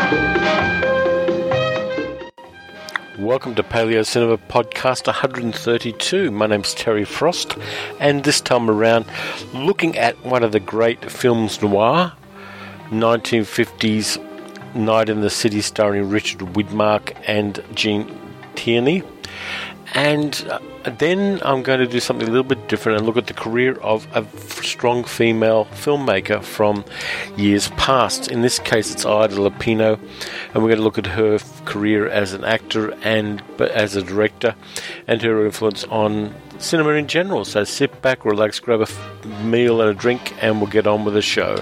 Welcome to Paleo Cinema Podcast 132. My name's Terry Frost, and this time around, looking at one of the great films noir, 1950s Night in the City, starring Richard Widmark and Gene Tierney. And then I'm going to do something a little bit different and look at the career of a strong female filmmaker from years past. In this case, it's Ida Lupino, and we're going to look at her career as an actor and as a director and her influence on cinema in general. So sit back, relax, grab a meal and a drink, and we'll get on with the show.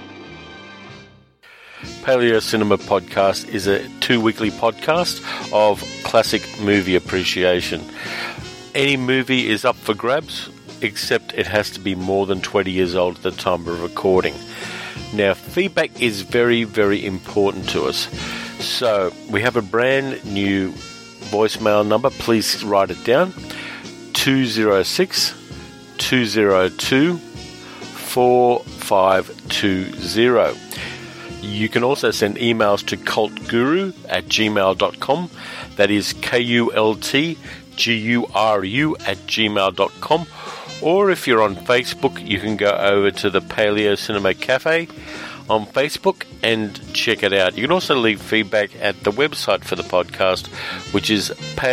Paleo Cinema Podcast is a 2-weekly podcast of classic movie appreciation. Any movie is up for grabs, except it has to be more than 20 years old at the time of recording. Now, feedback is very, very important to us. So, we have a brand new voicemail number. Please write it down. 206-202-4520. You can also send emails to cultguru@gmail.com. That is KULTGURU@gmail.com. Or if you're on Facebook, you can go over to the Paleo Cinema Cafe on Facebook and check it out. You can also leave feedback at the website for the podcast, which is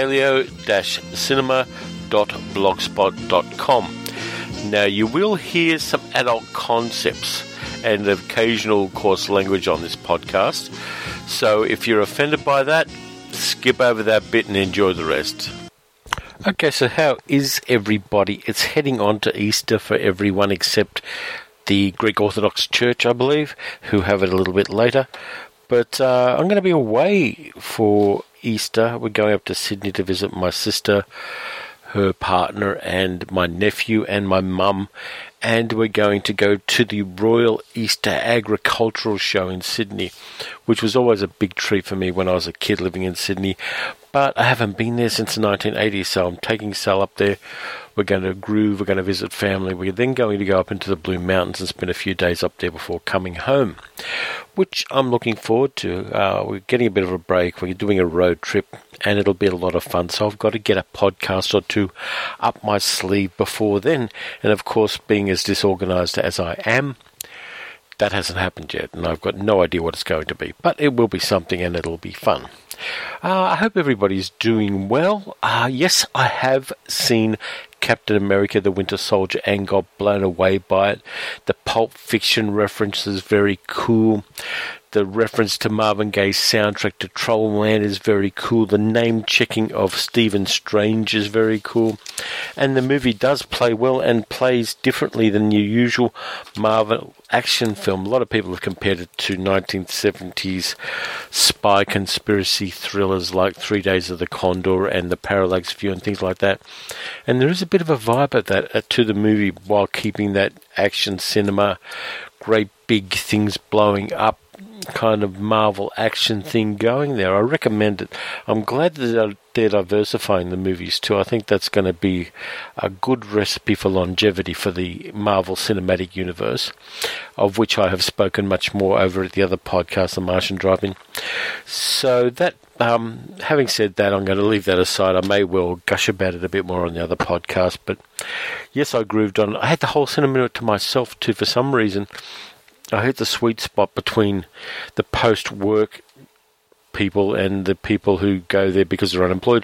paleo-cinema.blogspot.com. Now, you will hear some adult concepts and occasional coarse language on this podcast. So if you're offended by that, skip over that bit and enjoy the rest. Okay, so how is everybody? It's heading on to Easter for everyone except the Greek Orthodox Church, I believe, who have it a little bit later. But I'm going to be away for Easter. We're going up to Sydney to visit my sister, her partner, and my nephew and my mum. And we're going to go to the Royal Easter Agricultural Show in Sydney, which was always a big treat for me when I was a kid living in Sydney. But I haven't been there since the 1980s, so I'm taking Sal up there. We're going to groove, we're going to visit family. We're then going to go up into the Blue Mountains and spend a few days up there before coming home, which I'm looking forward to. We're getting a bit of a break. We're doing a road trip, and it'll be a lot of fun. So I've got to get a podcast or two up my sleeve before then. And of course, being as disorganized as I am, that hasn't happened yet, and I've got no idea what it's going to be. But it will be something, and it'll be fun. I hope everybody's doing well. Yes, I have seen Captain America, the Winter Soldier, and got blown away by it. The Pulp Fiction reference is very cool. The reference to Marvin Gaye's soundtrack to Trollman is very cool. The name-checking of Stephen Strange is very cool. And the movie does play well and plays differently than your usual Marvel action film. A lot of people have compared it to 1970s spy conspiracy thrillers like 3 Days of the Condor and The Parallax View and things like that. And there is a bit of a vibe of that to the movie while keeping that action cinema, great big things blowing up, kind of Marvel action thing going there. I recommend it. I'm glad that they're diversifying the movies too. I think that's going to be a good recipe for longevity for the Marvel Cinematic Universe, of which I have spoken much more over at the other podcast, The Martian Drive-In. So that, having said that, I'm going to leave that aside. I may well gush about it a bit more on the other podcast, but yes, I grooved on. I had the whole cinema to myself too for some reason. I hit the sweet spot between the post-work people and the people who go there because they're unemployed.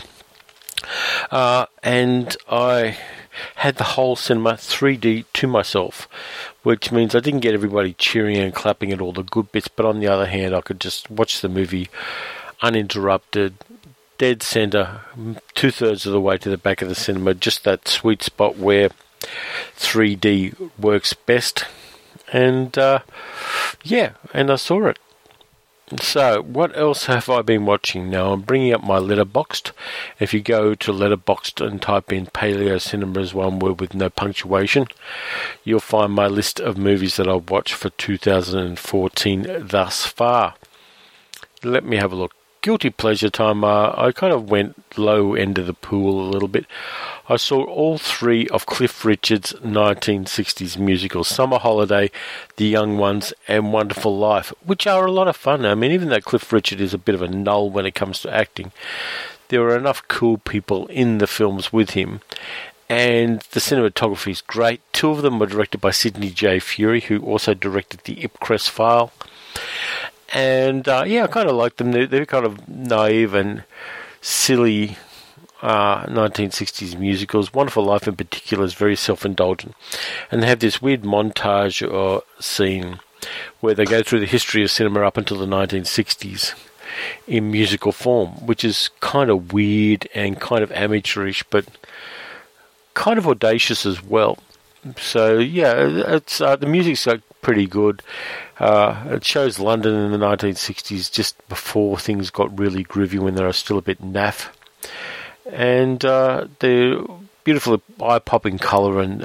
And I had the whole cinema 3D to myself, which means I didn't get everybody cheering and clapping at all the good bits, but on the other hand, I could just watch the movie uninterrupted, dead centre, 2/3 of the way to the back of the cinema, just that sweet spot where 3D works best. And, and I saw it. So, what else have I been watching now? I'm bringing up my Letterboxd. If you go to Letterboxd and type in Paleo Cinema as one word with no punctuation, you'll find my list of movies that I've watched for 2014 thus far. Let me have a look. guilty pleasure time, I kind of went low end of the pool a little bit. I saw all three of Cliff Richard's 1960s musicals, Summer Holiday, The Young Ones, and Wonderful Life, which are a lot of fun. I mean, even though Cliff Richard is a bit of a null when it comes to acting, there are enough cool people in the films with him. And the cinematography is great. Two of them were directed by Sidney J. Furie, who also directed The Ipcress File. And, I kind of like them. They're kind of naive and silly 1960s musicals. Wonderful Life in particular is very self-indulgent. And they have this weird montage or scene where they go through the history of cinema up until the 1960s in musical form, which is kind of weird and kind of amateurish, but kind of audacious as well. So it's the music's pretty good. It shows London in the 1960s, just before things got really groovy, when they were still a bit naff. And they're beautiful, eye-popping colour and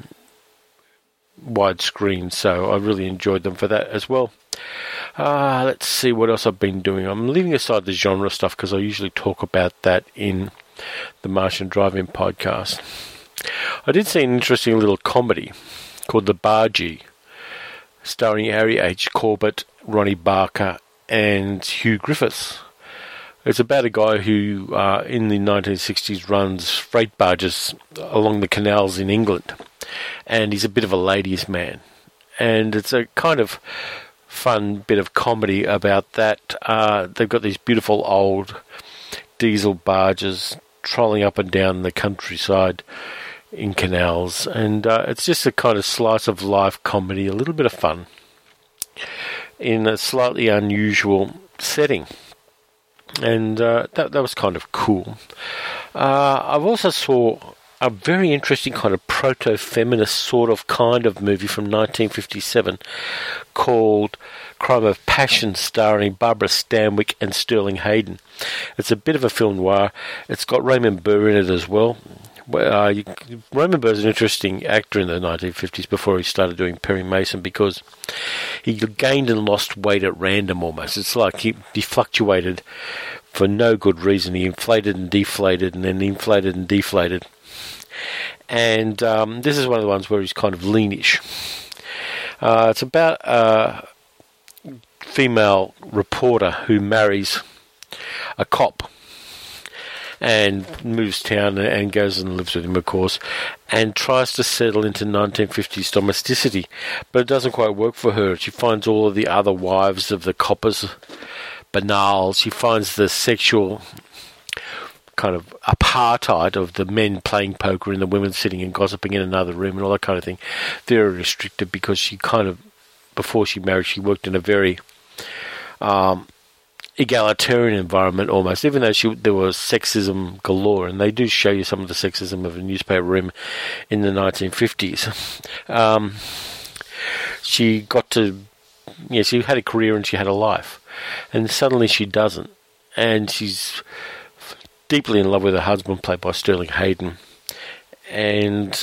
widescreen, so I really enjoyed them for that as well. Let's see what else I've been doing. I'm leaving aside the genre stuff because I usually talk about that in the Martian Drive-In podcast. I did see an interesting little comedy called The Bargee, starring Harry H. Corbett, Ronnie Barker, and Hugh Griffiths. It's about a guy who, in the 1960s, runs freight barges along the canals in England, and he's a bit of a ladies' man. And it's a kind of fun bit of comedy about that. They've got these beautiful old diesel barges trolling up and down the countryside in canals, and it's just a kind of slice of life comedy, a little bit of fun in a slightly unusual setting, and that was kind of cool. I've also saw a very interesting kind of proto-feminist sort of kind of movie from 1957 called Crime of Passion, starring Barbara Stanwyck and Sterling Hayden. It's a bit of a film noir. It's got Raymond Burr in it as well. Raymond Burr is an interesting actor in the 1950s before he started doing Perry Mason, because he gained and lost weight at random almost. It's like he fluctuated for no good reason. He inflated and deflated and then inflated and deflated. And this is one of the ones where he's kind of leanish. It's about a female reporter who marries a cop and moves town and goes and lives with him, of course, and tries to settle into 1950s domesticity, but it doesn't quite work for her. She finds all of the other wives of the coppers banal. She finds the sexual kind of apartheid of the men playing poker and the women sitting and gossiping in another room and all that kind of thing very restricted, because she kind of, before she married, she worked in a very egalitarian environment almost, even though there was sexism galore, and they do show you some of the sexism of a newspaper room in the 1950s. She got to, she had a career and she had a life, and suddenly she doesn't, and she's deeply in love with her husband, played by Sterling Hayden, and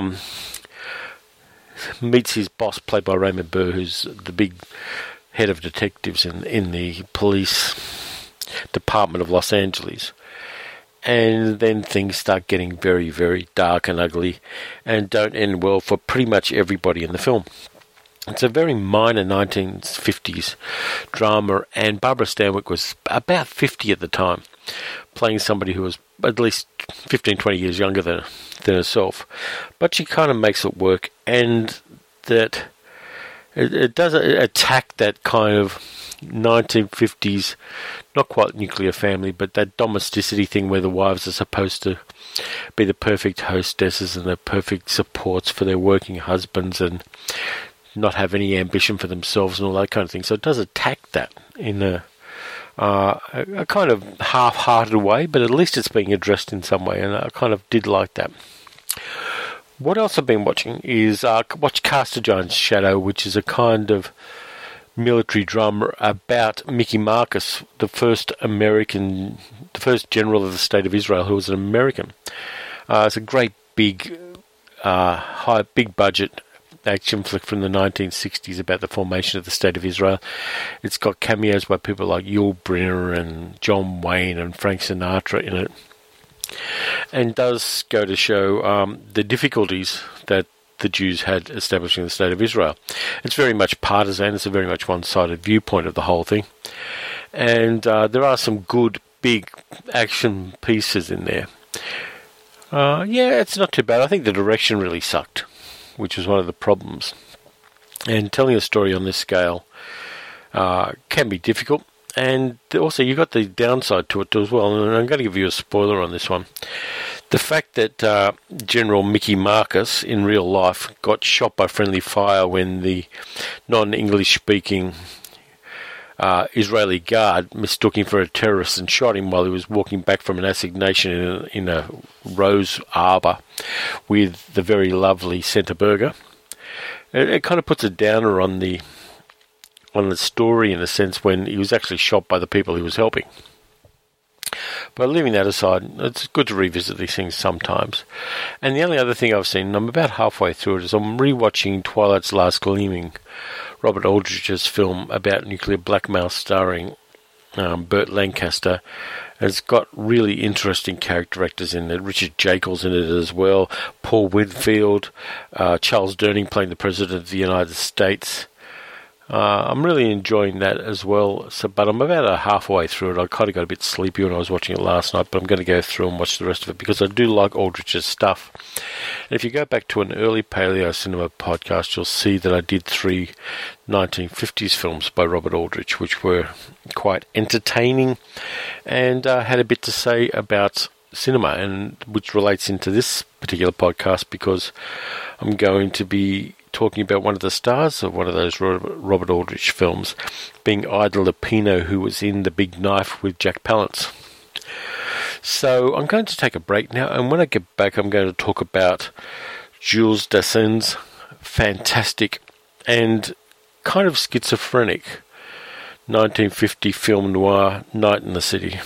meets his boss, played by Raymond Burr, who's the big head of detectives in the police department of Los Angeles. And then things start getting very, very dark and ugly and don't end well for pretty much everybody in the film. It's a very minor 1950s drama, and Barbara Stanwyck was about 50 at the time, playing somebody who was at least 15, 20 years younger than herself. But she kind of makes it work, and that it does attack that kind of 1950s, not quite nuclear family, but that domesticity thing where the wives are supposed to be the perfect hostesses and the perfect supports for their working husbands and not have any ambition for themselves and all that kind of thing. So it does attack that in a kind of half-hearted way, but at least it's being addressed in some way, and I kind of did like that. What else I've been watching is watch Cast a Giant's Shadow, which is a kind of military drama about Mickey Marcus, the first general of the State of Israel, who was an American. It's a great big budget action flick from the 1960s about the formation of the State of Israel. It's got cameos by people like Yul Brynner and John Wayne and Frank Sinatra in it, and does go to show the difficulties that the Jews had establishing the State of Israel. It's very much partisan. It's a very much one-sided viewpoint of the whole thing. And there are some good, big action pieces in there. Yeah, it's not too bad. I think the direction really sucked, which was one of the problems. And telling a story on this scale can be difficult. And also, you've got the downside to it as well. And I'm going to give you a spoiler on this one. The fact that General Mickey Marcus, in real life, got shot by friendly fire when the non-English speaking Israeli guard mistook him for a terrorist and shot him while he was walking back from an assignation in a rose arbour with the very lovely Senta Berger. It kind of puts a downer on the story, in a sense, when he was actually shot by the people he was helping. But leaving that aside, it's good to revisit these things sometimes. And the only other thing I've seen, and I'm about halfway through it, is I'm rewatching Twilight's Last Gleaming, Robert Aldrich's film about nuclear blackmail starring Burt Lancaster. And it's got really interesting character actors in it. Richard Jekyll's in it as well. Paul Whitfield, Charles Durning playing the President of the United States. I'm really enjoying that as well. But I'm about halfway through it. I kind of got a bit sleepy when I was watching it last night, but I'm going to go through and watch the rest of it because I do like Aldrich's stuff. And if you go back to an early Paleo Cinema podcast, you'll see that I did 3 1950s films by Robert Aldrich, which were quite entertaining and had a bit to say about cinema, and which relates into this particular podcast because I'm going to be talking about one of the stars of one of those Robert Aldrich films, being Ida Lupino, who was in The Big Knife with Jack Palance. So I'm going to take a break now, and when I get back I'm going to talk about Jules Dassin's fantastic and kind of schizophrenic 1950 film noir, Night in the City.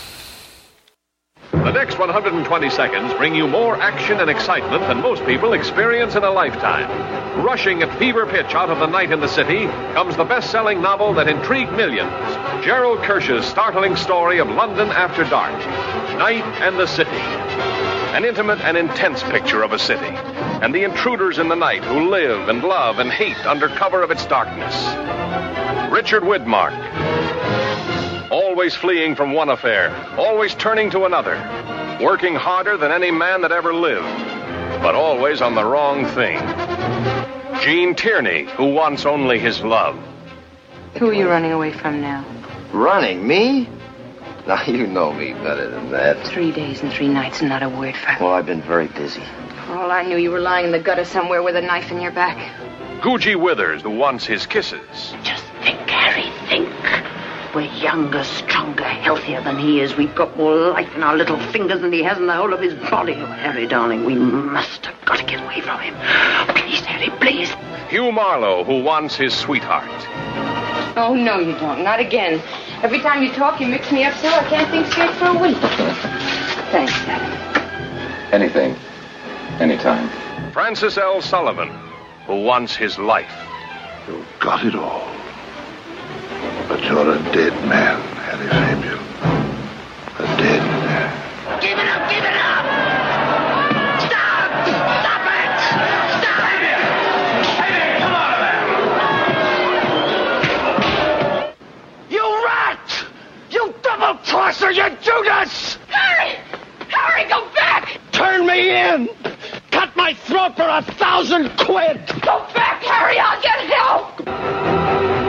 The next 120 seconds bring you more action and excitement than most people experience in a lifetime. Rushing at fever pitch out of the Night in the City comes the best-selling novel that intrigued millions, Gerald Kirsch's startling story of London after dark, Night and the City. An intimate and intense picture of a city, and the intruders in the night who live and love and hate under cover of its darkness. Richard Widmark. Always fleeing from one affair, always turning to another, working harder than any man that ever lived, but always on the wrong thing. Gene Tierney, who wants only his love. Who are you running away from now? Running? Me? Now, you know me better than that. 3 days and 3 nights and not a word from you. Well, I've been very busy. For all I knew, you were lying in the gutter somewhere with a knife in your back. Googie Withers, who wants his kisses. Just think, Harry, think. We're younger, stronger, healthier than he is. We've got more life in our little fingers than he has in the whole of his body. Oh, Harry, darling, we must have got to get away from him. Please, Harry, please. Hugh Marlowe, who wants his sweetheart. Oh, no, you don't. Not again. Every time you talk, you mix me up so I can't think straight for a week. Thanks, Dad. Anything. Anytime. Francis L. Sullivan, who wants his life. You've got it all. But you're a dead man, Harry Fabian. A dead man. Give it up! Give it up! Stop! Stop it! Stop it! Hey, come on there! You rat! You double-crosser! You Judas! Harry! Harry, go back! Turn me in! Cut my throat for 1,000 quid! Go back, Harry! I'll get help!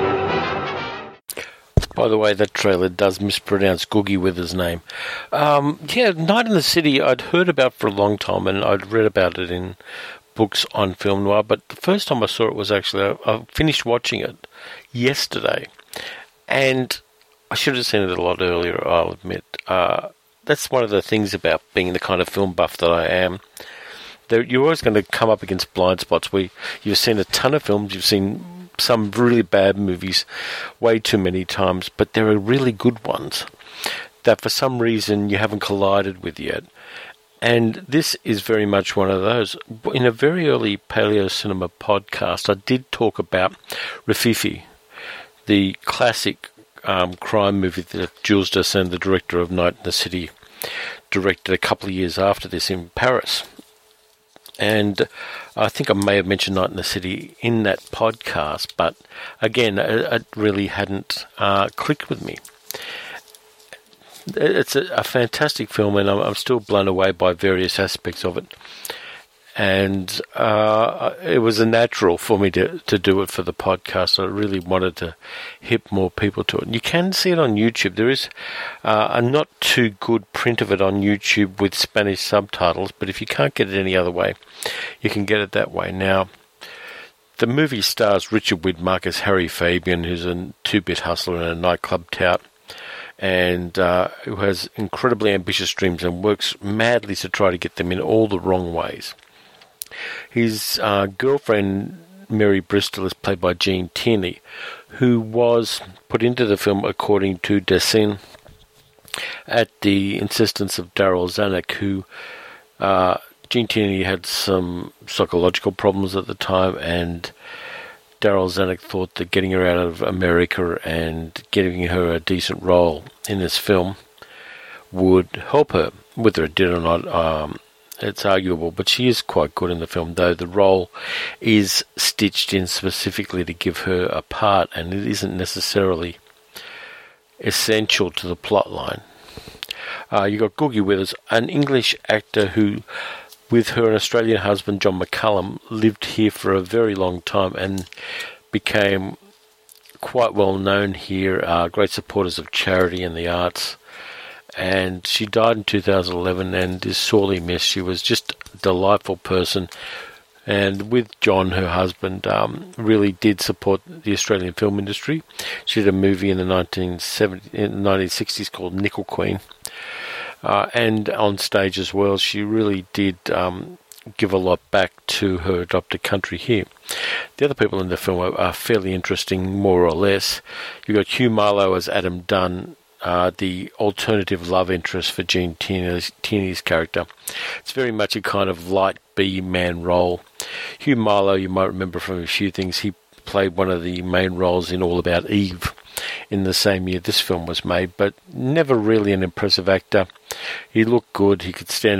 By the way, that trailer does mispronounce Googie Withers' name. Night in the City I'd heard about for a long time, and I'd read about it in books on film noir, but the first time I saw it was actually, I finished watching it yesterday, and I should have seen it a lot earlier, I'll admit. That's one of the things about being the kind of film buff that I am. You're always going to come up against blind spots where you've seen a ton of films, you've seen some really bad movies way too many times, but there are really good ones that for some reason you haven't collided with yet. And this is very much one of those. In a very early Paleo Cinema podcast, I did talk about Rififi, the classic crime movie that Jules Dassin, the director of Night in the City, directed a couple of years after this in Paris. And I think I may have mentioned Night in the City in that podcast, but again, it really hadn't clicked with me. It's a fantastic film, and I'm still blown away by various aspects of it. And it was a natural for me to do it for the podcast. I really wanted to hit more people to it. You can see it on YouTube. There is a not too good print of it on YouTube with Spanish subtitles, but if you can't get it any other way, you can get it that way. Now, the movie stars Richard Widmark as Harry Fabian, who's a two-bit hustler and a nightclub tout, and who has incredibly ambitious dreams and works madly to try to get them in all the wrong ways. His girlfriend, Mary Bristol, is played by Jean Tierney, who was put into the film, according to Dassin, at the insistence of Daryl Zanuck, who Jean Tierney had some psychological problems at the time, and Daryl Zanuck thought that getting her out of America and giving her a decent role in this film would help her. Whether it did or not, it's arguable, but she is quite good in the film, though the role is stitched in specifically to give her a part, and it isn't necessarily essential to the plot line. You got Googie Withers, an English actor who, with her Australian husband John McCullum, lived here for a very long time and became quite well known here, great supporters of charity and the arts. And she died in 2011 and is sorely missed. She was just a delightful person, and with John, her husband, really did support the Australian film industry. She did a movie in the 1960s called Nickel Queen, and on stage as well. She really did give a lot back to her adopted country here. The other people in the film are fairly interesting, more or less. You've got Hugh Marlowe as Adam Dunn, the alternative love interest for Jean Tierney's character. It's very much a kind of light B-man role. Hugh Marlowe, you might remember from a few things, he played one of the main roles in All About Eve in the same year this film was made, but never really an impressive actor. He looked good. He could stand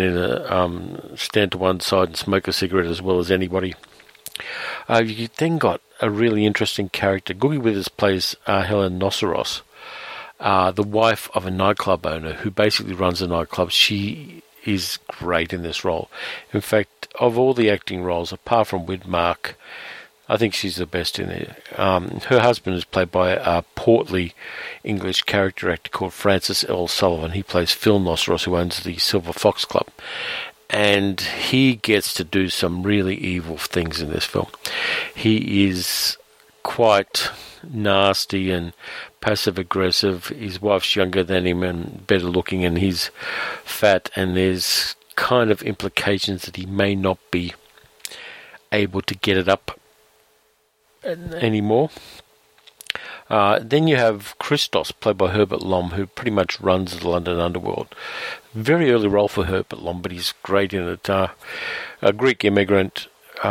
to one side and smoke a cigarette as well as anybody. You then got a really interesting character. Googie Withers plays Helen Noceros, the wife of a nightclub owner who basically runs a nightclub. She is great in this role. In fact, of all the acting roles, apart from Widmark, I think she's the best in it. Her husband is played by a portly English character actor called Francis L. Sullivan. He plays Phil Noceros, who owns the Silver Fox Club. And he gets to do some really evil things in this film. He is quite nasty and passive-aggressive. His wife's younger than him and better looking, and he's fat, and there's kind of implications that he may not be able to get it up anymore. Then you have Christos, played by Herbert Lom, who pretty much runs the London underworld. Very early role for Herbert Lom, but he's great in it. A Greek immigrant.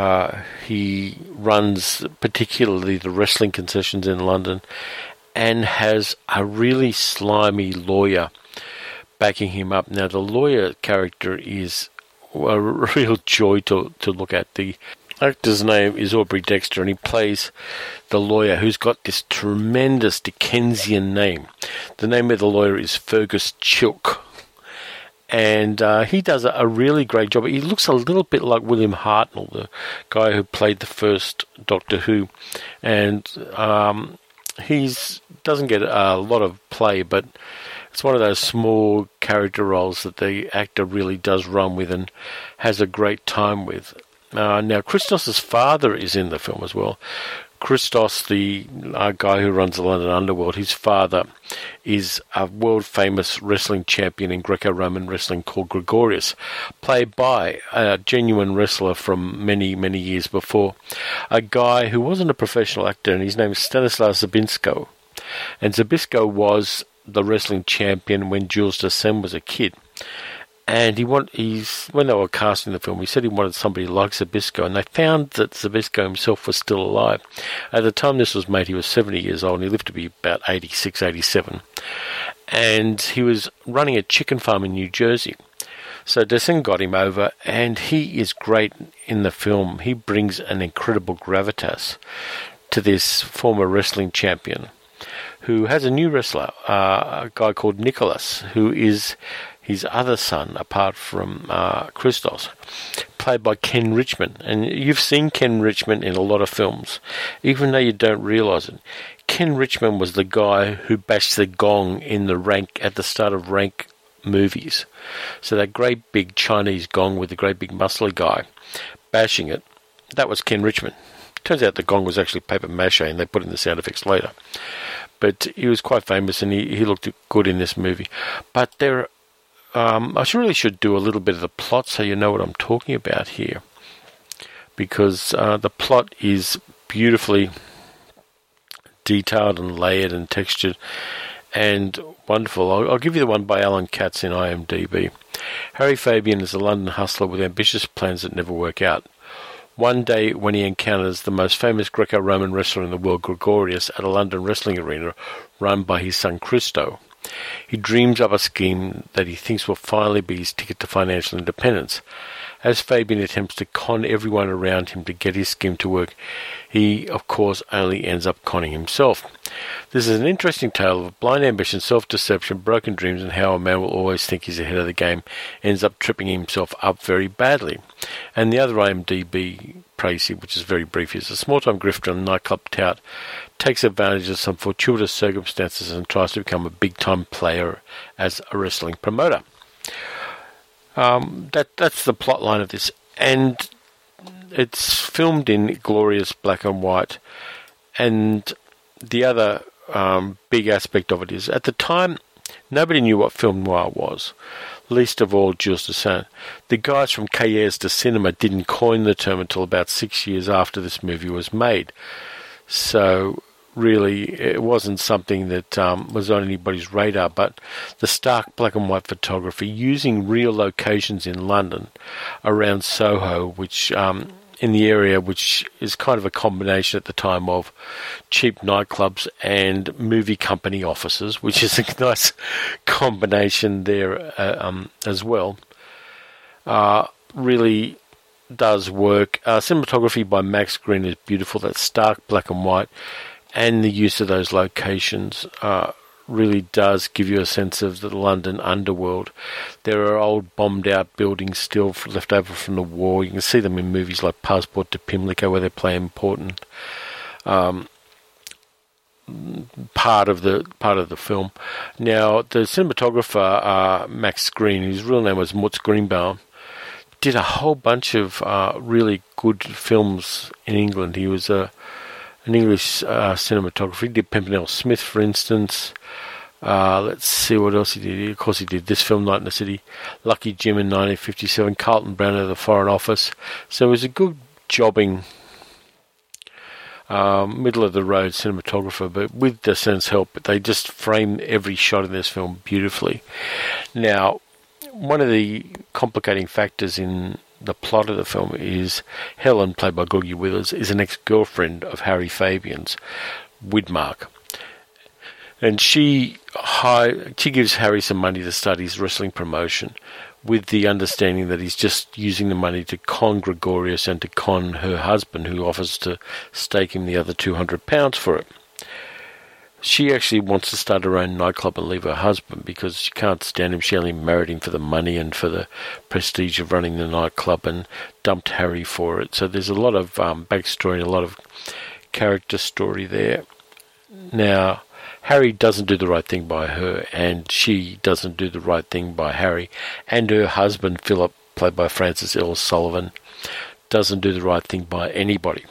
He runs particularly the wrestling concessions in London and has a really slimy lawyer backing him up. Now, the lawyer character is a real joy to look at. The actor's name is Aubrey Dexter, and he plays the lawyer who's got this tremendous Dickensian name. The name of the lawyer is Fergus Chilk, and he does a really great job. He looks a little bit like William Hartnell, the guy who played the first Doctor Who, and he doesn't get a lot of play, but it's one of those small character roles that the actor really does run with and has a great time with. Now, Christos' father is in the film as well. Christos, the guy who runs the London underworld, his father is a world-famous wrestling champion in Greco-Roman wrestling called Gregorius, played by a genuine wrestler from many, many years before, a guy who wasn't a professional actor, and his name is Stanislav Zabinsko. And Zabinsko was the wrestling champion when Jules Dassin was a kid. And when they were casting the film, he said he wanted somebody like Zabisco, and they found that Zabisco himself was still alive. At the time this was made, he was 70 years old, and he lived to be about 86, 87. And he was running a chicken farm in New Jersey. So Dessen got him over, and he is great in the film. He brings an incredible gravitas to this former wrestling champion, who has a new wrestler, a guy called Nicholas, who is his other son, apart from Christos, played by Ken Richmond. And you've seen Ken Richmond in a lot of films, even though you don't realise it. Ken Richmond was the guy who bashed the gong in the Rank at the start of Rank movies. So that great big Chinese gong with the great big muscly guy bashing it, that was Ken Richmond. Turns out the gong was actually paper mache, and they put in the sound effects later. But he was quite famous, and he looked good in this movie. But I should do a little bit of the plot so you know what I'm talking about here. Because the plot is beautifully detailed and layered and textured and wonderful. I'll give you the one by Alan Katz in IMDb. Harry Fabian is a London hustler with ambitious plans that never work out. One day, when he encounters the most famous Greco-Roman wrestler in the world, Gregorius, at a London wrestling arena run by his son Christo, he dreams up a scheme that he thinks will finally be his ticket to financial independence. As Fabian attempts to con everyone around him to get his scheme to work, he, of course, only ends up conning himself. This is an interesting tale of blind ambition, self-deception, broken dreams, and how a man will always think he's ahead of the game ends up tripping himself up very badly. And the other IMDb praise, which is very brief, is a small-time grifter and nightclub tout takes advantage of some fortuitous circumstances and tries to become a big-time player as a wrestling promoter. That's the plot line of this, and it's filmed in glorious black and white. And the other big aspect of it is, at the time, nobody knew what film noir was, least of all Jules Dassin. The guys from Cahiers de Cinema didn't coin the term until about 6 years after this movie was made. So really, it wasn't something that was on anybody's radar, but the stark black and white photography using real locations in London around Soho, which in the area which is kind of a combination at the time of cheap nightclubs and movie company offices, which is a nice combination there as well, really does work. Cinematography by Max Green is beautiful. That stark black and white and the use of those locations really does give you a sense of the London underworld. There are old bombed-out buildings still left over from the war. You can see them in movies like Passport to Pimlico, where they play an important part of the film. Now, the cinematographer Max Green, whose real name was Mutz Greenbaum, did a whole bunch of really good films in England. He was an English cinematographer. He did Pimpernel Smith, for instance. Let's see what else he did. Of course, he did this film, Night in the City, Lucky Jim in 1957, Carlton Browner, The Foreign Office. So it was a good jobbing, middle-of-the-road cinematographer, but with Dassin's help, they just framed every shot in this film beautifully. Now, one of the complicating factors in the plot of the film is Helen, played by Googie Withers, is an ex-girlfriend of Harry Fabian's, Widmark. And she gives Harry some money to start his wrestling promotion, with the understanding that he's just using the money to con Gregorius and to con her husband, who offers to stake him the other £200 for it. She actually wants to start her own nightclub and leave her husband because she can't stand him. She only married him for the money and for the prestige of running the nightclub, and dumped Harry for it. So there's a lot of backstory and a lot of character story there. Now, Harry doesn't do the right thing by her, and she doesn't do the right thing by Harry. And her husband, Philip, played by Francis L. Sullivan, doesn't do the right thing by anybody.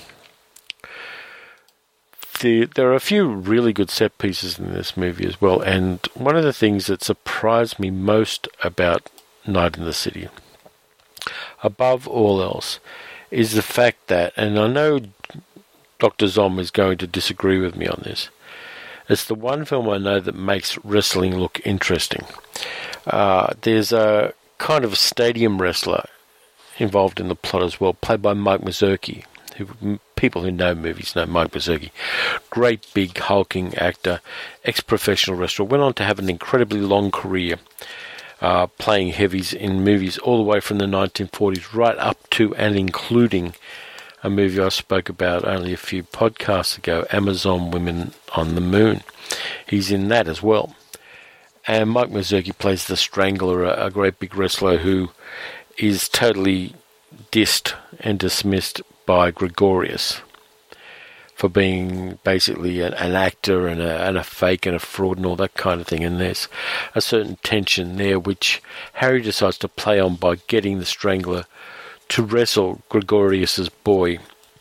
There are a few really good set pieces in this movie as well, and one of the things that surprised me most about Night in the City, above all else, is the fact that, and I know Dr. Zom is going to disagree with me on this, it's the one film I know that makes wrestling look interesting. There's a kind of a stadium wrestler involved in the plot as well, played by Mike Mazurki. People who know movies know Mike Mazurki. Great big hulking actor, ex-professional wrestler, went on to have an incredibly long career playing heavies in movies all the way from the 1940s right up to and including a movie I spoke about only a few podcasts ago, Amazon Women on the Moon. He's in that as well. And Mike Mazurki plays the Strangler, a great big wrestler who is totally dissed and dismissed by Gregorius for being basically an actor and a fake and a fraud and all that kind of thing. And there's a certain tension there which Harry decides to play on by getting the Strangler to wrestle Gregorius's boy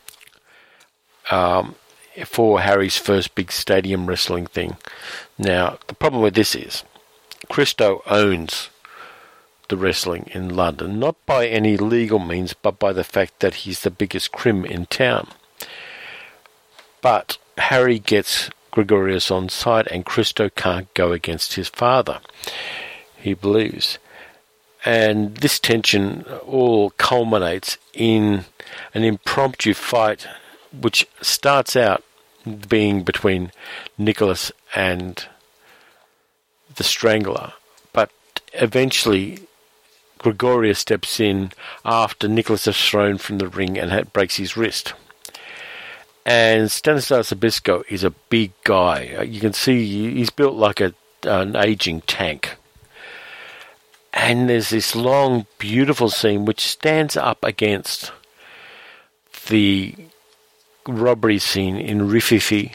for Harry's first big stadium wrestling thing. Now, the problem with this is Christo owns the wrestling in London, not by any legal means, but by the fact that he's the biggest crim in town. But Harry gets Gregorius on side, and Christo can't go against his father, he believes. And this tension all culminates in an impromptu fight, which starts out being between Nicholas and the Strangler, but eventually Gregorius steps in after Nicholas is thrown from the ring and breaks his wrist. And Stanislas Zabisco is a big guy. You can see he's built like an aging tank. And there's this long, beautiful scene which stands up against the robbery scene in Rififi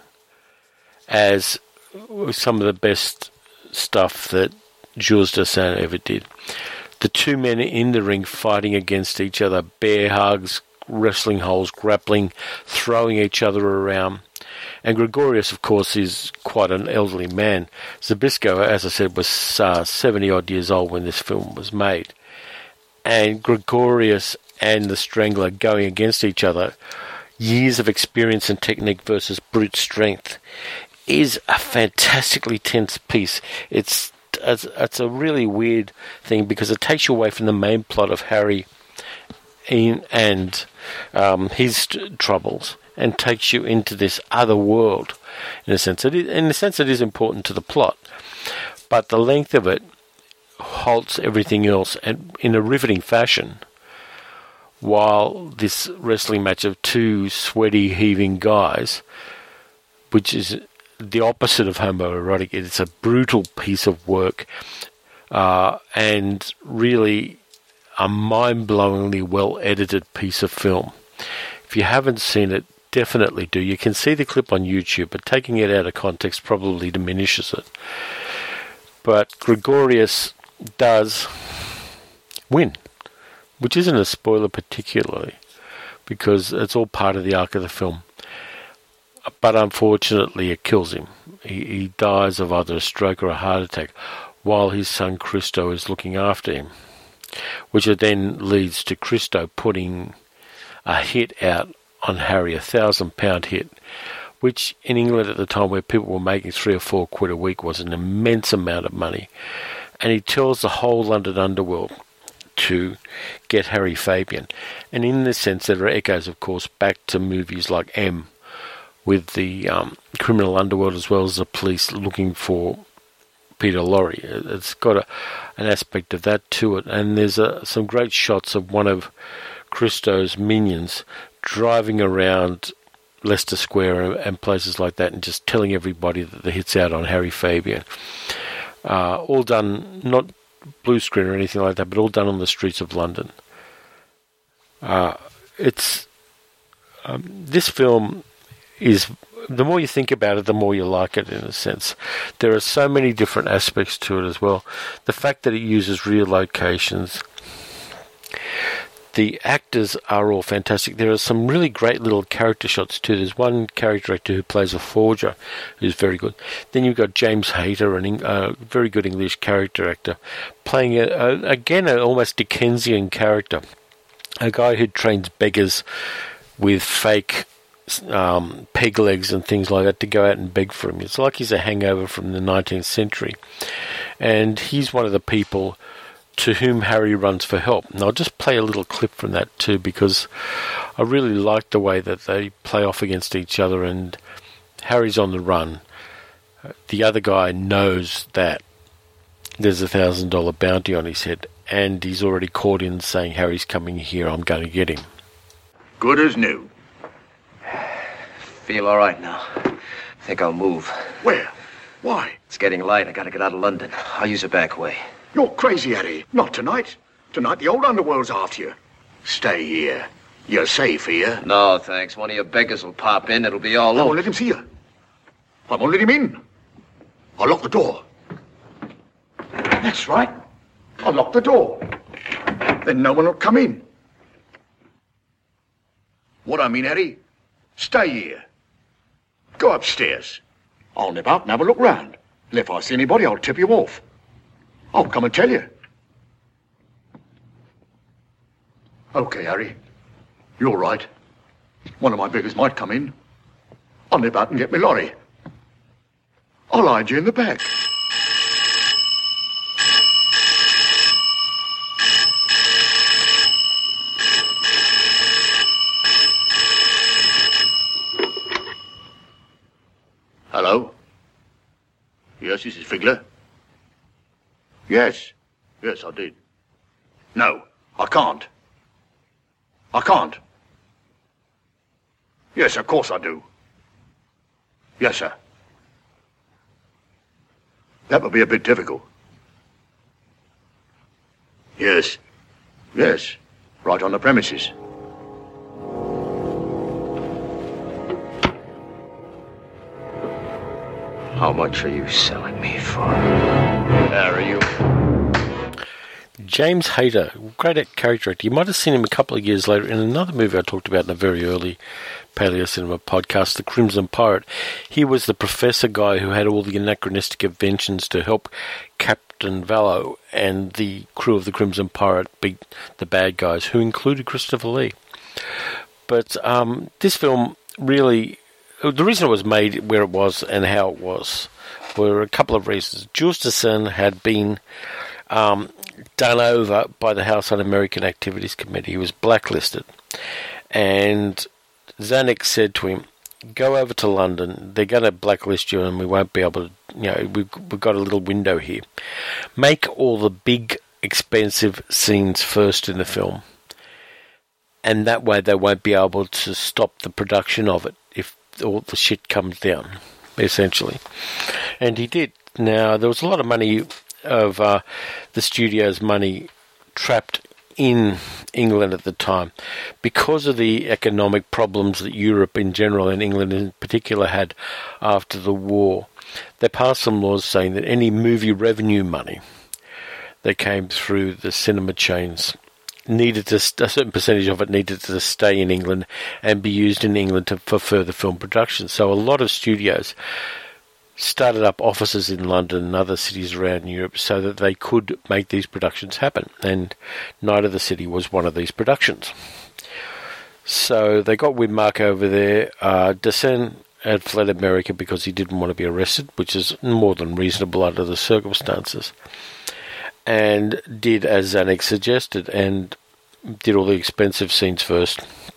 as some of the best stuff that Jules Dassin ever did. The two men in the ring fighting against each other, bear hugs, wrestling holds, grappling, throwing each other around. And Gregorius, of course, is quite an elderly man. Zabisco, as I said, was 70-odd years old when this film was made. And Gregorius and the Strangler going against each other, years of experience and technique versus brute strength, is a fantastically tense piece. It's a really weird thing because it takes you away from the main plot of Harry and his troubles and takes you into this other world. In a sense, it is important to the plot, but the length of it halts everything else and in a riveting fashion. While this wrestling match of two sweaty, heaving guys, which is the opposite of homoerotic, it's a brutal piece of work and really a mind-blowingly well-edited piece of film. If you haven't seen it, definitely do. You can see the clip on YouTube, but taking it out of context probably diminishes it. But Gregorius does win, which isn't a spoiler particularly, because it's all part of the arc of the film. But unfortunately, it kills him. He dies of either a stroke or a heart attack while his son Christo is looking after him, which then leads to Christo putting a hit out on Harry, £1,000 hit, which in England at the time where people were making £3 or £4 a week was an immense amount of money. And he tells the whole London underworld to get Harry Fabian. And in this sense, there are echoes, of course, back to movies like M, with the criminal underworld as well as the police looking for Peter Lorre. It's got an aspect of that to it. And there's some great shots of one of Christo's minions driving around Leicester Square and places like that and just telling everybody that the hit's out on Harry Fabian. All done, not blue screen or anything like that, but all done on the streets of London. This film is, the more you think about it, the more you like it, in a sense. There are so many different aspects to it as well. The fact that it uses real locations. The actors are all fantastic. There are some really great little character shots too. There's one character actor who plays a forger who's very good. Then you've got James Hayter, a very good English character actor, playing again an almost Dickensian character. A guy who trains beggars with fake peg legs and things like that to go out and beg for him. It's like he's a hangover from the 19th century. And he's one of the people to whom Harry runs for help. And I'll just play a little clip from that too, because I really like the way that they play off against each other, and Harry's on the run. The other guy knows that there's $1,000 bounty on his head, and he's already called in saying, Harry's coming here, I'm going to get him. Good as new. Feel all right now. Think I'll move. Where? Why? It's getting light. I gotta get out of London. I'll use a back way. You're crazy, Eddie. Not tonight. Tonight the old underworld's after you. Stay here. You're safe here. No, thanks. One of your beggars will pop in. It'll be all I over. won't let him see you. I won't let him in. I'll lock the door. That's right. I'll lock the door. Then no one will come in. What I mean, Eddie, stay here. Go upstairs. I'll nip out and have a look round. And if I see anybody, I'll tip you off. I'll come and tell you. Okay, Harry. You're right. One of my beggars might come in. I'll nip out and get me lorry. I'll hide you in the back. Hello? Yes, this is Figler. Yes. Yes, I did. No, I can't. I can't. Yes, of course I do. Yes, sir. That would be a bit difficult. Yes. Yes. Right on the premises. How much are you selling me for? There are you. James Hayter, great character actor. You might have seen him a couple of years later in another movie I talked about in a very early Paleo Cinema podcast, The Crimson Pirate. He was the professor guy who had all the anachronistic inventions to help Captain Vallow and the crew of the Crimson Pirate beat the bad guys, who included Christopher Lee. But this film really, the reason it was made where it was and how it was were a couple of reasons. Jules Dassin had been done over by the House Un-American Activities Committee. He was blacklisted. And Zanuck said to him, go over to London. They're going to blacklist you and we won't be able to, we've got a little window here. Make all the big, expensive scenes first in the film. And that way they won't be able to stop the production of it if all the shit comes down, essentially. And he did. Now, there was a lot of money of the studio's money trapped in England at the time because of the economic problems that Europe in general and England in particular had after the war. They passed some laws saying that any movie revenue money that came through the cinema chains needed to, a certain percentage of it needed to stay in England and be used in England for further film production. So a lot of studios started up offices in London and other cities around Europe so that they could make these productions happen. And Night of the City was one of these productions. So they got Widmark over there. Dassin had fled America because he didn't want to be arrested, which is more than reasonable under the circumstances. And did as Zanuck suggested and did all the expensive scenes first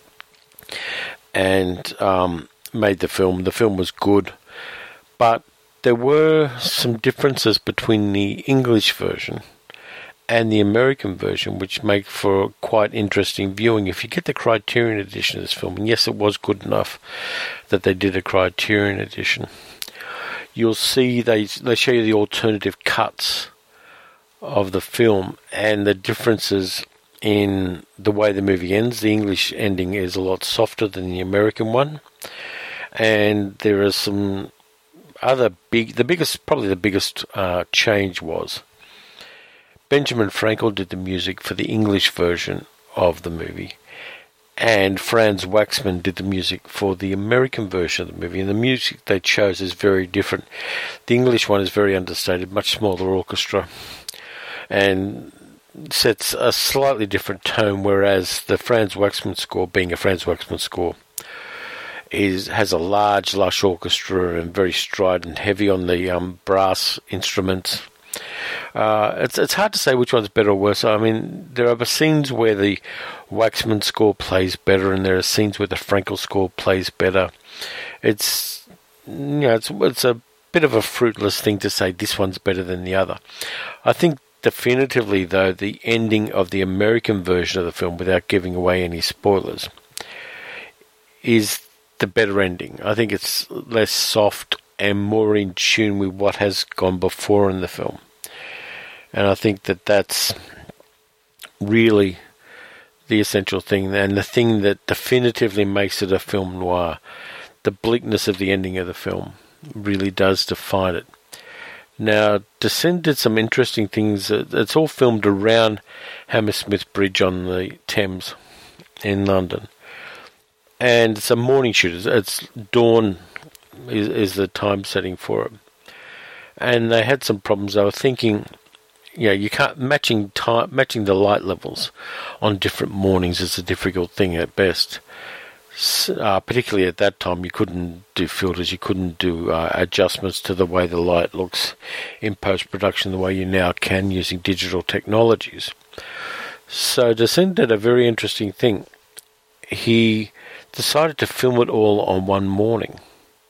and made the film. The film was good, but there were some differences between the English version and the American version, which make for quite interesting viewing. If you get the Criterion edition of this film, and yes, it was good enough that they did a Criterion edition, you'll see they show you the alternative cuts of the film and the differences in the way the movie ends. The English ending is a lot softer than the American one, and there are some other the biggest change was Benjamin Frankel did the music for the English version of the movie, and Franz Waxman did the music for the American version of the movie, and the music they chose is very different. The English one is very understated, much smaller orchestra, and sets a slightly different tone, whereas the Franz Waxman score, being a Franz Waxman score, has a large, lush orchestra and very strident, heavy on the brass instruments. It's hard to say which one's better or worse. I mean, there are scenes where the Waxman score plays better, and there are scenes where the Frankel score plays better. It's a bit of a fruitless thing to say this one's better than the other. I think definitively, though, the ending of the American version of the film, without giving away any spoilers, is the better ending. I think it's less soft and more in tune with what has gone before in the film. And I think that that's really the essential thing, and the thing that definitively makes it a film noir. The bleakness of the ending of the film really does define it. Now, Descent did some interesting things. It's all filmed around Hammersmith Bridge on the Thames in London. And it's a morning shoot. It's dawn is the time setting for it. And they had some problems. They were thinking, you can't matching the light levels on different mornings is a difficult thing at best. Particularly at that time, you couldn't do filters, you couldn't do adjustments to the way the light looks in post-production the way you now can using digital technologies. So Descent did a very interesting thing. He decided to film it all on one morning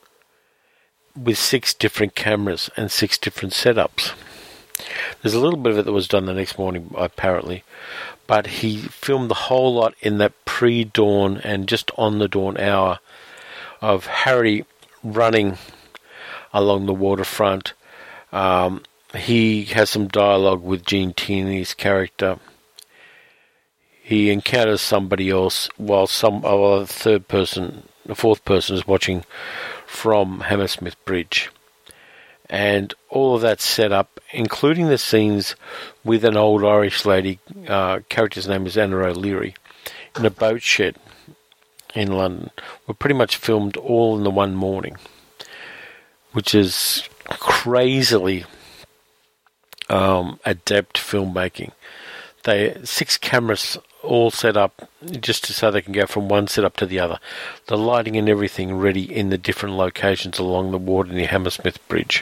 with 6 different cameras and 6 different setups. There's a little bit of it that was done the next morning, apparently, but he filmed the whole lot in that pre-dawn and just on the dawn hour of Harry running along the waterfront. He has some dialogue with Gene Tierney's character. He encounters somebody else while a fourth person is watching from Hammersmith Bridge. And all of that set up, including the scenes with an old Irish lady, character's name is Anna O'Leary, in a boat shed in London, were pretty much filmed all in the one morning, which is crazily adept filmmaking. 6 cameras all set up just so they can go from one setup to the other. The lighting and everything ready in the different locations along the water near Hammersmith Bridge.